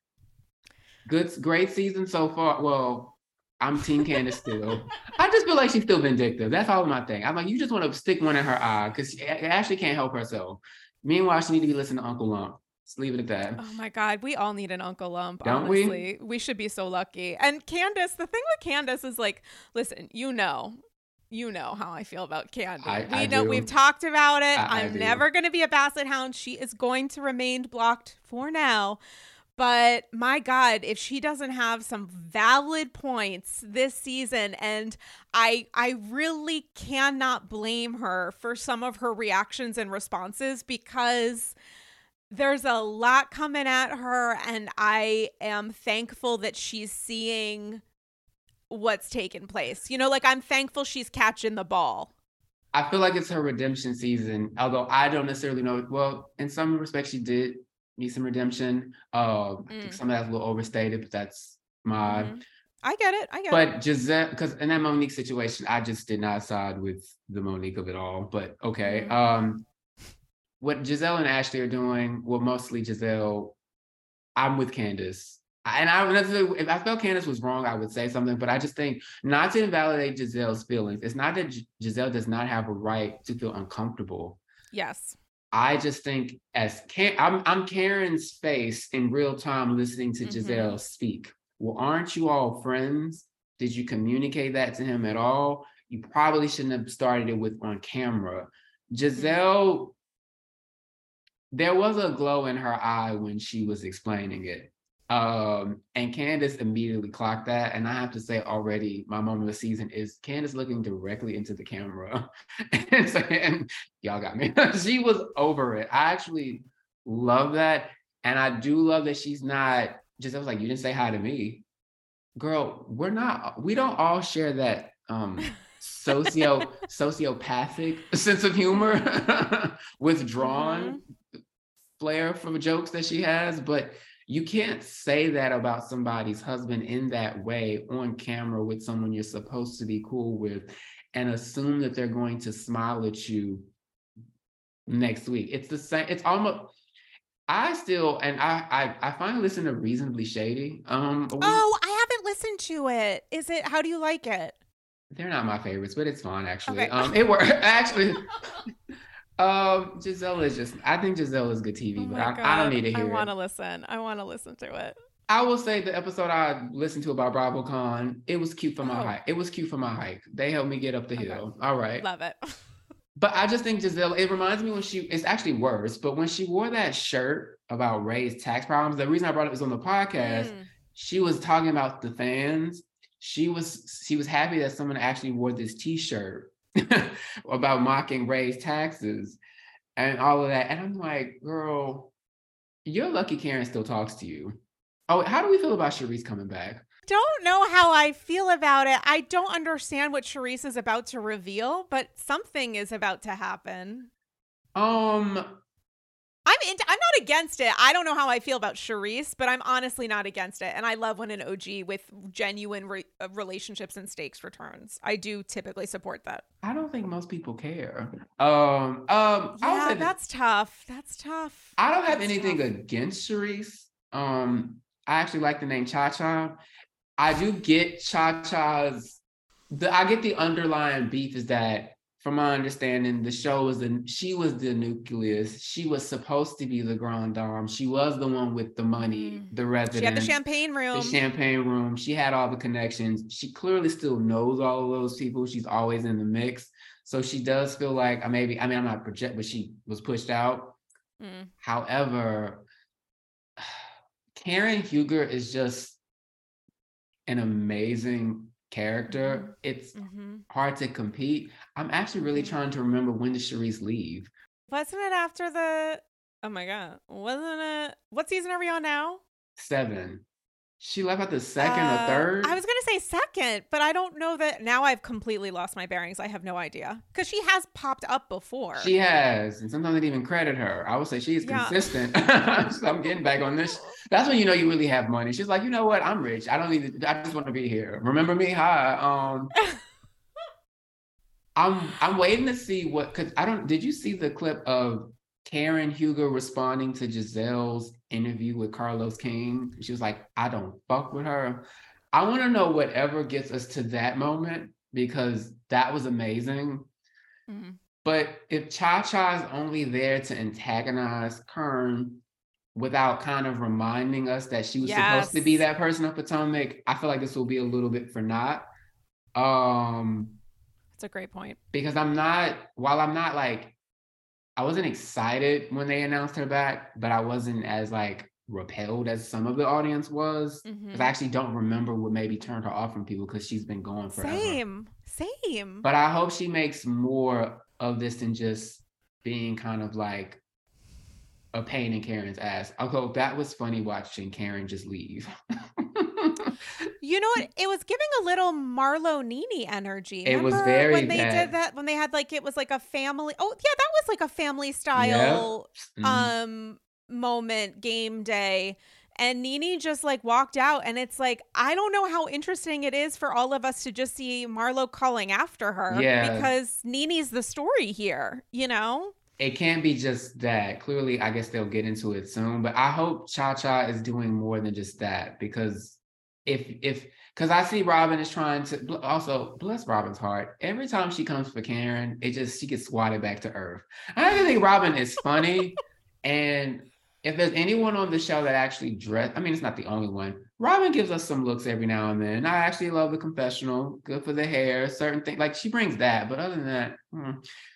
good, great season so far. Well, I'm Team Candace still. I just feel like she's still vindictive. That's all my thing. I'm like, you just want to stick one in her eye because Ashley can't help herself. Meanwhile, she need to be listening to Uncle Lump. Let's leave it at that.
Oh my God, we all need an Uncle Lump.
Don't
honestly, we? we should be so lucky. And Candace, the thing with Candace is like, listen, you know, you know how I feel about Candace.
I,
we
I
know
do.
we've talked about it.
I,
I'm
I
never going to be a Basset Hound. She is going to remain blocked for now. But my God, if she doesn't have some valid points this season, and I I really cannot blame her for some of her reactions and responses, because there's a lot coming at her, and I am thankful that she's seeing what's taken place. You know, like, I'm thankful she's catching the ball.
I feel like it's her redemption season, although I don't necessarily know. Well, in some respects, she did need some redemption. Uh, mm. I think some of that's a little overstated, but that's my...
Mm-hmm. I get it. I get
but
it.
But Giselle, because in that Monique situation, I just did not side with the Monique of it all. But okay. Mm-hmm. Um, what Giselle and Ashley are doing, well, mostly Giselle, I'm with Candace. And I, if I felt Candace was wrong, I would say something, but I just think, not to invalidate Giselle's feelings, it's not that G- Giselle does not have a right to feel uncomfortable.
Yes.
I just think as Karen, I'm, I'm Karen's face in real time listening to mm-hmm. Giselle speak. Well, aren't you all friends? Did you communicate that to him at all? You probably shouldn't have started it with on camera. Giselle... Mm-hmm. There was a glow in her eye when she was explaining it. Um, and Candace immediately clocked that. And I have to say already, my moment of the season is Candace looking directly into the camera and saying, y'all got me. She was over it. I actually love that. And I do love that she's not just, I was like, you didn't say hi to me. Girl, we're not, we don't all share that um, socio sociopathic sense of humor, withdrawn. Mm-hmm. flair for jokes that she has, but you can't say that about somebody's husband in that way on camera with someone you're supposed to be cool with and assume that they're going to smile at you next week. It's the same. It's almost, I still, and I I, I finally listened to Reasonably Shady. Um, we,
oh, I haven't listened to it. Is it, how do you like it?
They're not my favorites, but it's fun actually.
Okay.
Um, it worked actually. Um, Giselle is just, I think Giselle is good T V,
oh
but I, I don't need to hear
I
it.
want to listen. I want to listen to it.
I will say the episode I listened to about BravoCon, it was cute for my oh. hike. It was cute for my hike. They helped me get up the okay. hill. All right.
Love it.
But I just think Giselle, it reminds me when she, it's actually worse, but when she wore that shirt about Ray's tax problems, the reason I brought it was on the podcast, mm. she was talking about the fans. She was, she was happy that someone actually wore this t-shirt about mocking Ray's taxes and all of that. And I'm like, girl, you're lucky Karen still talks to you. Oh, how do we feel about Charisse coming back?
Don't know how I feel about it. I don't understand what Charisse is about to reveal, but something is about to happen.
Um,
I'm in, I'm not against it. I don't know how I feel about Charisse, but I'm honestly not against it. And I love when an O G with genuine re- relationships and stakes returns. I do typically support that.
I don't think most people care. Um, um,
yeah, that's that, tough. That's tough.
I don't have
that's
anything
tough.
against Charisse. Um, I actually like the name Cha Cha. I do get Cha Cha's the I get the underlying beef is that, from my understanding, the show was the she was the nucleus. She was supposed to be the grand dame. She was the one with the money,
Mm.
the residence.
She had the champagne room.
The champagne room. She had all the connections. She clearly still knows all of those people. She's always in the mix. So she does feel like, maybe, I mean, I'm not project, but she was pushed out.
Mm.
However, Karen Huger is just an amazing character.
Mm-hmm.
It's
mm-hmm.
hard to compete. I'm actually really
mm-hmm.
trying to remember, when did Charisse leave?
Wasn't it after the, oh my God, wasn't it, what season are we on now?
Seven. She left at the second
uh,
or third?
I was going to say second, but I don't know that. Now I've completely lost my bearings. I have no idea. Because she has popped up before.
She has. And sometimes they didn't even credit her. I would say she's
yeah.
consistent. So I'm getting back on this. That's when you know you really have money. She's like, you know what? I'm rich. I don't need to, I just want to be here. Remember me? Hi. Um, I'm I'm waiting to see what, because I don't, did you see the clip of Karen Huger responding to Giselle's interview with Carlos King? She was like, I don't fuck with her. I want to know whatever gets us to that moment, because that was amazing. Mm-hmm. But if Cha Cha is only there to antagonize Kern without kind of reminding us that she was yes. supposed to be that person of Potomac, I feel like this will be a little bit for naught. Um,
That's a great point. Because
I'm not, while I'm not like, I wasn't excited when they announced her back, but I wasn't as like repelled as some of the audience was. Because mm-hmm. I actually don't remember what maybe turned her off from people, because she's been going forever.
Same, same.
But I hope she makes more of this than just being kind of like a pain in Karen's ass. Although that was funny watching Karen just leave.
You know what? It was giving a little Marlo Nini energy. Remember
it was very
when they
bad.
did that, when they had like, it was like a family. Oh yeah, that was like a family style yep. mm-hmm. um moment, game day. And Nini just like walked out, and it's like, I don't know how interesting it is for all of us to just see Marlo calling after her.
Yeah.
Because Nini's the story here, you know?
It can't be just that. Clearly, I guess they'll get into it soon, but I hope Cha Cha is doing more than just that, because if, if, because I see Robin is trying to, also, bless Robin's heart. Every time she comes for Karen, it just, she gets swatted back to earth. I actually think Robin is funny. And if there's anyone on the show that actually dress, I mean, it's not the only one. Robin gives us some looks every now and then. I actually love the confessional, good for the hair, certain things. Like, she brings that, but other than that, hmm.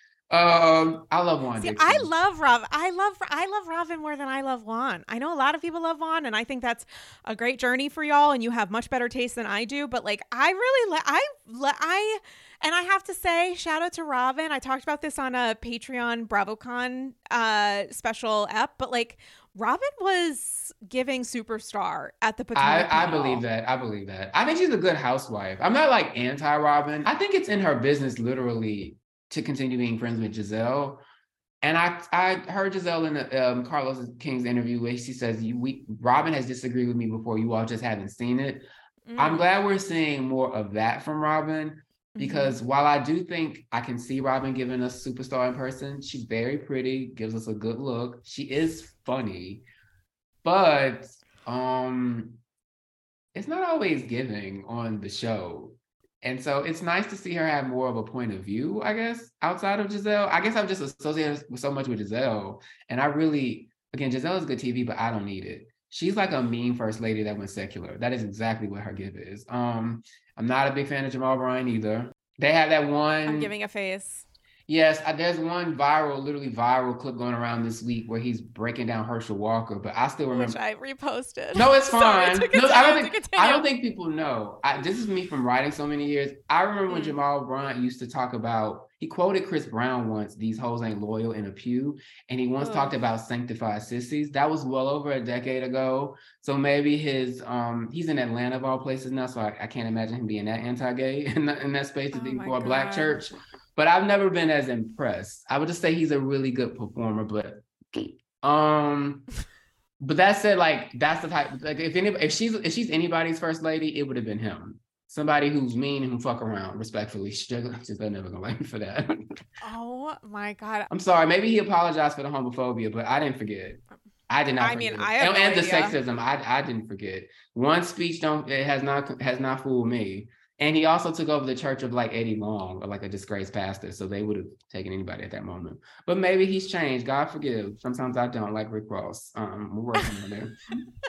Um, I love Juan.
See, I love Robin. I love I love Robin more than I love Juan. I know a lot of people love Juan, and I think that's a great journey for y'all. And you have much better taste than I do. But like, I really like I I and I have to say, shout out to Robin. I talked about this on a Patreon BravoCon uh special ep, but like, Robin was giving superstar at the Potomac.
I, I believe that. I believe that. I think she's a good housewife. I'm not like anti-Robin. I think it's in her business, literally, to continue being friends with Giselle. And I I heard Giselle in the, um, Carlos King's interview where she says, you, we, Robin has disagreed with me before, you all just haven't seen it. Mm. I'm glad we're seeing more of that from Robin, because mm-hmm. while I do think I can see Robin giving us superstar in person, she's very pretty, gives us a good look. She is funny, but um, it's not always giving on the show. And so it's nice to see her have more of a point of view, I guess, outside of Giselle. I guess I'm just associated with so much with Giselle. And I really, again, Giselle is good T V, but I don't need it. She's like a mean first lady that went secular. That is exactly what her give is. Um, I'm not a big fan of Jamal Bryant either. They have that one.
I'm giving a face.
Yes, there's one viral, literally viral clip going around this week where he's breaking down Herschel Walker, but I still remember.
Which I reposted.
No, it's fine.
Sorry,
no, I don't think I don't think people know. I, this is me from writing so many years. I remember mm. when Jamal Bryant used to talk about. He quoted Chris Brown once. These hoes ain't loyal in a pew, and he once oh. talked about sanctified sissies. That was well over a decade ago. So maybe his um he's in Atlanta of all places now, so I, I can't imagine him being that anti-gay in, the, in that space to oh be for a black church. But I've never been as impressed. I would just say he's a really good performer, but um, but that said, like that's the type. Like if any, if she's if she's anybody's first lady, it would have been him. Somebody who's mean and who fuck around, respectfully. She's never gonna like me for that.
Oh my God!
I'm sorry. Maybe he apologized for the homophobia, but I didn't forget. I did not.
I
forget.
mean, I have
and,
no
and the
idea.
sexism. I I didn't forget. One speech don't it has not has not fooled me. And he also took over the church of like Eddie Long, or like a disgraced pastor. So they would have taken anybody at that moment. But maybe he's changed. God forgive. Sometimes I don't, like Rick Ross. Um, we're working on it.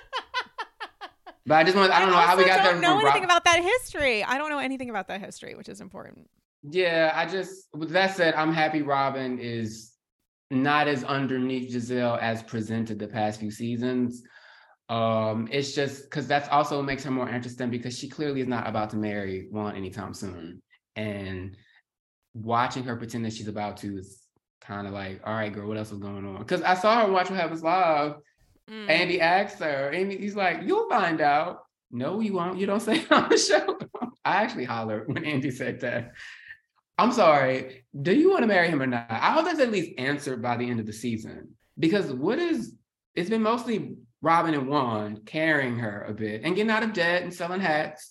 But I just want, I don't know how we got there.
I don't know anything about that history. I don't know anything about that history, which is important.
Yeah, I just, with that said, I'm happy Robin is not as underneath Gizelle as presented the past few seasons. Um, it's just because that's also makes her more interesting, because she clearly is not about to marry Juan anytime soon. And watching her pretend that she's about to is kind of like, all right, girl, what else is going on? Because I saw her watch What Happens Live. Mm. Andy asked her, and he's like, you'll find out. No, you won't. You don't say it on the show. I actually hollered when Andy said that. I'm sorry. Do you want to marry him or not? I hope that's at least answered by the end of the season. Because what is, it's been mostly Robin and Juan carrying her a bit and getting out of debt and selling hats,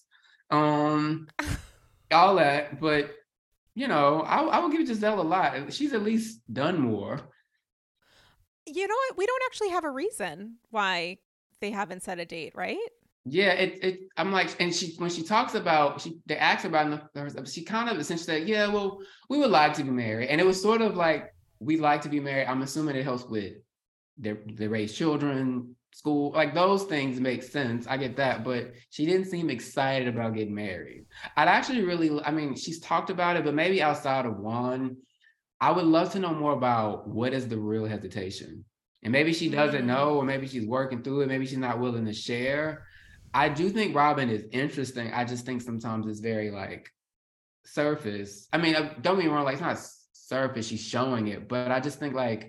um, all that. But, you know, I, I will give Gizelle a lot. She's at least done more.
You know what? We don't actually have a reason why they haven't set a date, right?
Yeah, it. It. I'm like, and she when she talks about, she they asked her about it, she kind of essentially said, yeah, well, we would like to be married, and it was sort of like, we like to be married. I'm assuming it helps with their they raise children, school, like those things make sense. I get that, but she didn't seem excited about getting married. I'd actually really, I mean, she's talked about it, but maybe outside of Juan, I would love to know more about what is the real hesitation. And maybe she doesn't know, or maybe she's working through it. Maybe she's not willing to share. I do think Robin is interesting. I just think sometimes it's very like surface. I mean, don't get me wrong, like it's not surface, she's showing it, but I just think like,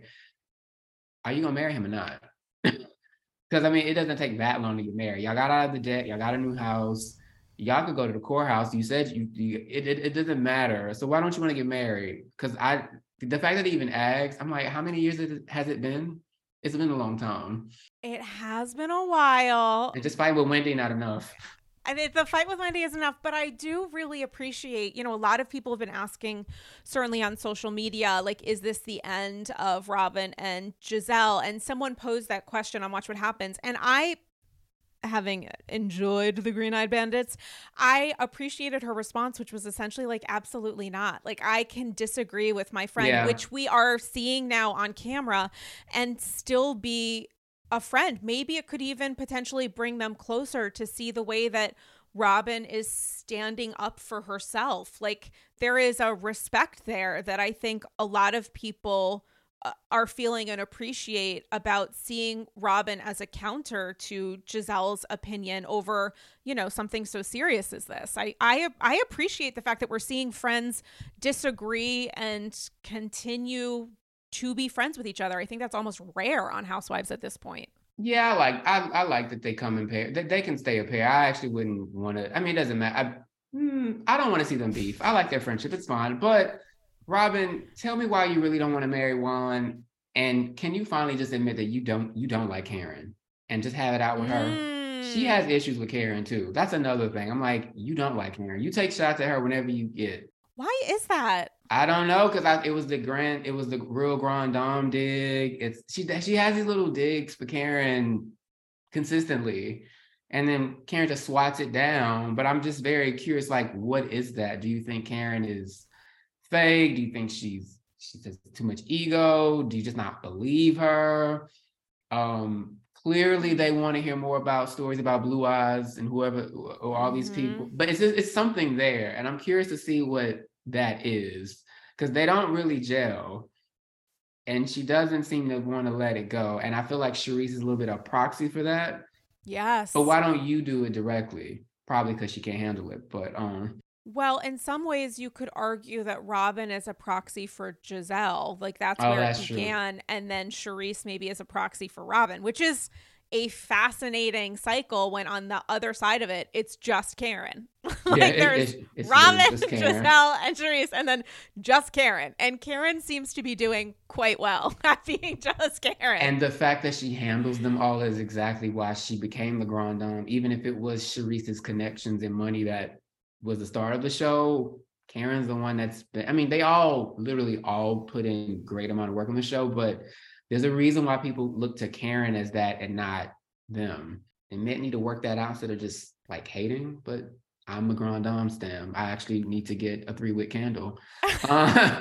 are you gonna marry him or not? Because I mean, it doesn't take that long to get married. Y'all got out of the debt, y'all got a new house, y'all could go to the courthouse. You said you, you it, it, it doesn't matter. So why don't you want to get married? Because I, the fact that he even asked, I'm like, how many years has it been? It's been a long time.
It has been a while.
And just fighting with Wendy, not enough.
I mean, the fight with Wendy is enough, but I do really appreciate, you know, a lot of people have been asking, certainly on social media, like, is this the end of Robin and Gizelle? And someone posed that question on Watch What Happens. And I, having enjoyed the Green Eyed Bandits, I appreciated her response, which was essentially like, absolutely not. Like, I can disagree with my friend, yeah. which we are seeing now on camera, and still be a friend. Maybe it could even potentially bring them closer to see the way that Robin is standing up for herself. Like, there is a respect there that I think a lot of people uh, are feeling and appreciate about seeing Robin as a counter to Gizelle's opinion over, you know, something so serious as this. I, I, I appreciate the fact that we're seeing friends disagree and continue to be friends with each other. I think that's almost rare on Housewives at this point.
Yeah, I like I, I like that they come in pair. They, they can stay a pair. I actually wouldn't want to. I mean, it doesn't matter. I, mm, I don't want to see them beef. I like their friendship. It's fine. But Robin, tell me why you really don't want to marry Juan, and can you finally just admit that you don't you don't like Karen and just have it out with her? Mm. She has issues with Karen too. That's another thing. I'm like, you don't like Karen. You take shots at her whenever you get.
Why is that?
I don't know, because it was the grand, it was the real grand dame dig. It's she she has these little digs for Karen consistently, and then Karen just swats it down. But I'm just very curious, like, what is that? Do you think Karen is fake? Do you think she's she has too much ego? Do you just not believe her? Um, clearly, they want to hear more about stories about Blue Eyes and whoever or all these mm-hmm. people. But it's just, it's something there, and I'm curious to see what that is, because they don't really gel, and she doesn't seem to want to let it go. And I feel like Charrisse is a little bit of a proxy for that.
Yes.
But why don't you do it directly? Probably because she can't handle it. But um
well, in some ways you could argue that Robin is a proxy for Gizelle. Like, that's
oh,
where
that's
it began. True. And then Charrisse maybe is a proxy for Robin, which is a fascinating cycle when on the other side of it, it's just Karen. like
yeah,
there's
it, it's
Robin, Gizelle, and Charrisse, and then just Karen. And Karen seems to be doing quite well at being just Karen.
And the fact that she handles them all is exactly why she became the Grand Dame. Even if it was Charrisse's connections and money that was the start of the show, Karen's the one that's been, I mean, they all literally all put in great amount of work on the show, but there's a reason why people look to Karen as that and not them. And men need to work that out instead of just like hating, but I'm a Grand Dame stem. I actually need to get a three wick candle. Uh,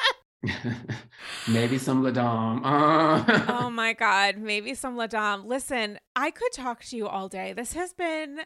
maybe some La Dame. Uh,
Oh my God, maybe some La Dame. Listen, I could talk to you all day. This has been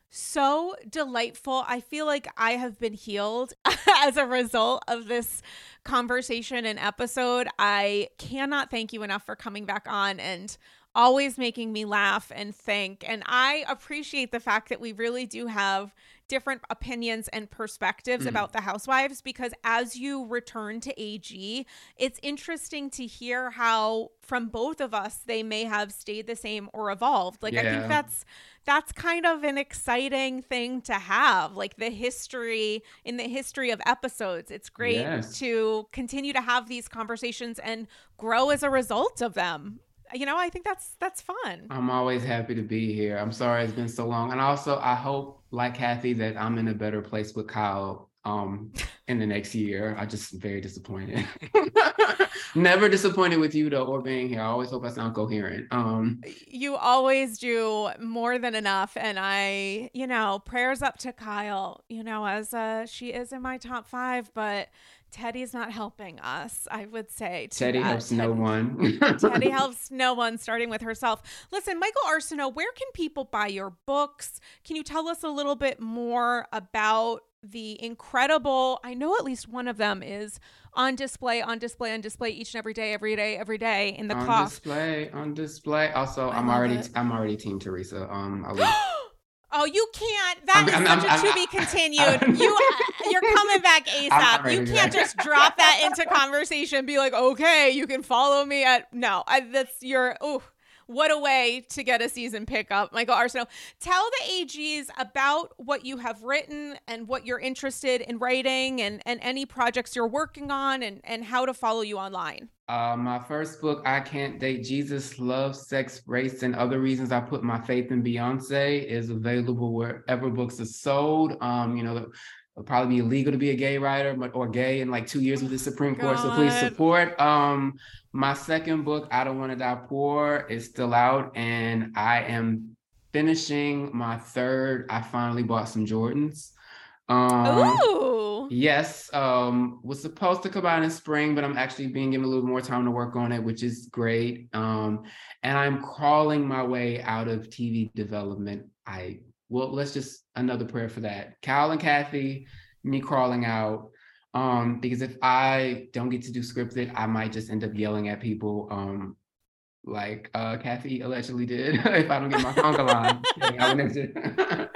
so delightful. I feel like I have been healed as a result of this conversation and episode. I cannot thank you enough for coming back on and always making me laugh and think. And I appreciate the fact that we really do have different opinions and perspectives mm. about the Housewives, because as you return to A G, it's interesting to hear how from both of us, they may have stayed the same or evolved. Like, yeah. I think that's, that's kind of an exciting thing to have, like the history in the history of episodes. It's great yes. to continue to have these conversations and grow as a result of them. You know, I think that's that's fun.
I'm always happy to be here. I'm sorry it's been so long. And also, I hope, like Kathy, that I'm in a better place with Kyle um, in the next year. I'm just very disappointed. Never disappointed with you, though, or being here. I always hope I sound coherent. Um,
you always do more than enough. And I, you know, prayers up to Kyle, you know, as uh, she is in my top five, but Teddy's not helping us, I would say.
Teddy that. helps Teddy, no one.
Teddy helps no one, starting with herself. Listen, Michael Arceneaux, where can people buy your books? Can you tell us a little bit more about the incredible, I know at least one of them is on display, on display, on display each and every day, every day, every day in the
on
cloth.
On display, on display. Also, I I'm already, it. I'm already Team Teresa. Um, I'll leave.
Oh, you can't. That I'm, is I'm, such I'm, a to I'm, be continued.
I'm,
you, you're coming back ASAP. You can't just drop that into conversation. Be like, okay, you can follow me at. No, I, that's your. Oh, what a way to get a season pickup, Michael Arceneaux. Tell the A Gs about what you have written and what you're interested in writing, and and any projects you're working on, and and how to follow you online.
Uh, my first book, I Can't Date Jesus, Love, Sex, Race, and Other Reasons I Put My Faith in Beyonce, is available wherever books are sold. Um, you know, it'll probably be illegal to be a gay writer, but or gay in like two years with the Supreme Court, so please support. Um, my second book, I Don't Want to Die Poor, is still out, and I am finishing my third. I finally bought some Jordans. Um,
Ooh.
Yes, um, was supposed to come out in spring, but I'm actually being given a little more time to work on it, which is great. Um, and I'm crawling my way out of T V development. I well, let's just another prayer for that. Kyle and Kathy, me crawling out. Um, because if I don't get to do scripted, I might just end up yelling at people. Um, like uh, Kathy allegedly did if I don't get my conga line. I would never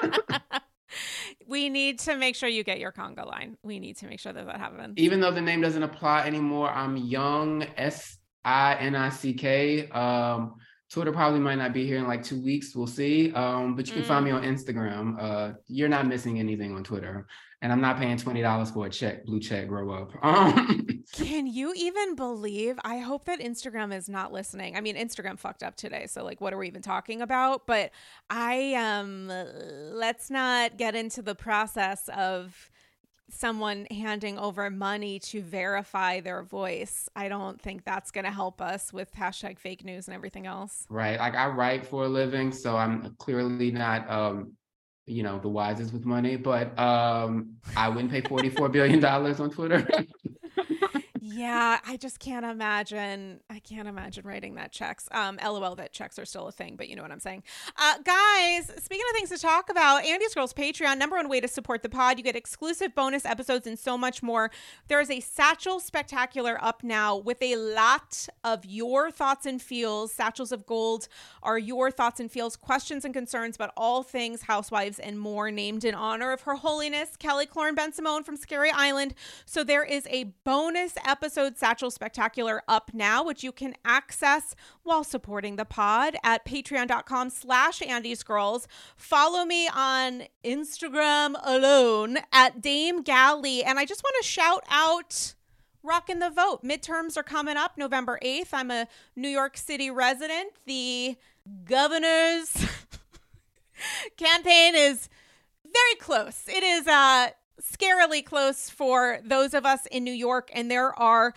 We need to make sure you get your conga line. We need to make sure that that happens.
Even though the name doesn't apply anymore, I'm Young, S I N I C K. Um, Twitter probably might not be here in like two weeks. We'll see. Um, but you can mm. find me on Instagram. Uh, you're not missing anything on Twitter. And I'm not paying twenty dollars for a check, blue check, grow up. Um,
Can you even believe? I hope that Instagram is not listening. I mean, Instagram fucked up today. So like, what are we even talking about? But I, um, let's not get into the process of someone handing over money to verify their voice. I don't think that's going to help us with hashtag fake news and everything else.
Right. Like I write for a living, so I'm clearly not, um, you know, the wisest with money, but um, I wouldn't pay forty-four billion dollars on Twitter.
Yeah, I just can't imagine. I can't imagine writing that checks. Um, LOL, that checks are still a thing, but you know what I'm saying. Uh, guys, speaking of things to talk about, Andy's Girls Patreon, number one way to support the pod. You get exclusive bonus episodes and so much more. There is a Satchel Spectacular up now with a lot of your thoughts and feels. Satchels of Gold are your thoughts and feels, questions and concerns about all things Housewives and more, named in honor of Her Holiness Kelly Clorne Ben-Simone from Scary Island. So there is a bonus episode episode Satchel Spectacular up now, which you can access while supporting the pod at patreon.com slash Andy's Girls. Follow me on Instagram alone at Dame Galley. And I just want to shout out Rockin' the Vote. Midterms are coming up November eighth. I'm a New York City resident. The governor's campaign is very close. It is uh scarily close for those of us in New York, and there are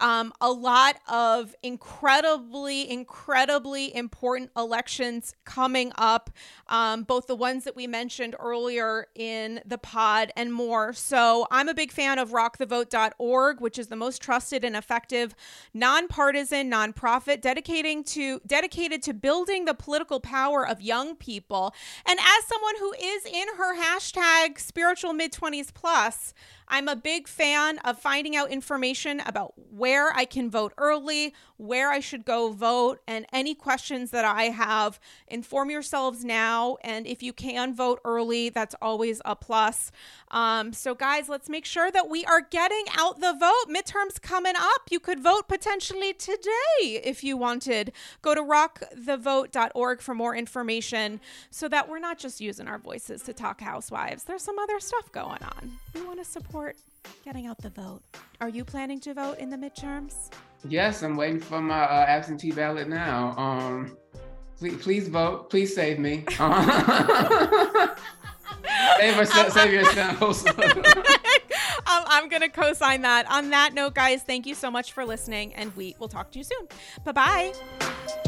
Um, a lot of incredibly, incredibly important elections coming up, um, both the ones that we mentioned earlier in the pod and more. So I'm a big fan of rock the vote dot org, which is the most trusted and effective nonpartisan nonprofit dedicating to dedicated to building the political power of young people. And as someone who is in her hashtag spiritual mid twenties plus, I'm a big fan of finding out information about where I can vote early, where I should go vote, and any questions that I have. Inform yourselves now, and if you can vote early, that's always a plus. Um, so guys, let's make sure that we are getting out the vote. Midterms coming up. You could vote potentially today if you wanted. Go to rock the vote dot org for more information so that we're not just using our voices to talk housewives. There's some other stuff going on. We want to support getting out the vote. Are you planning to vote in the midterms?
Yes, I'm waiting for my uh, absentee ballot now. Um, please, please vote. Please save me. Uh, save, us, save yourselves. um,
I'm going to co-sign that. On that note, guys, thank you so much for listening, and we will talk to you soon. Bye-bye.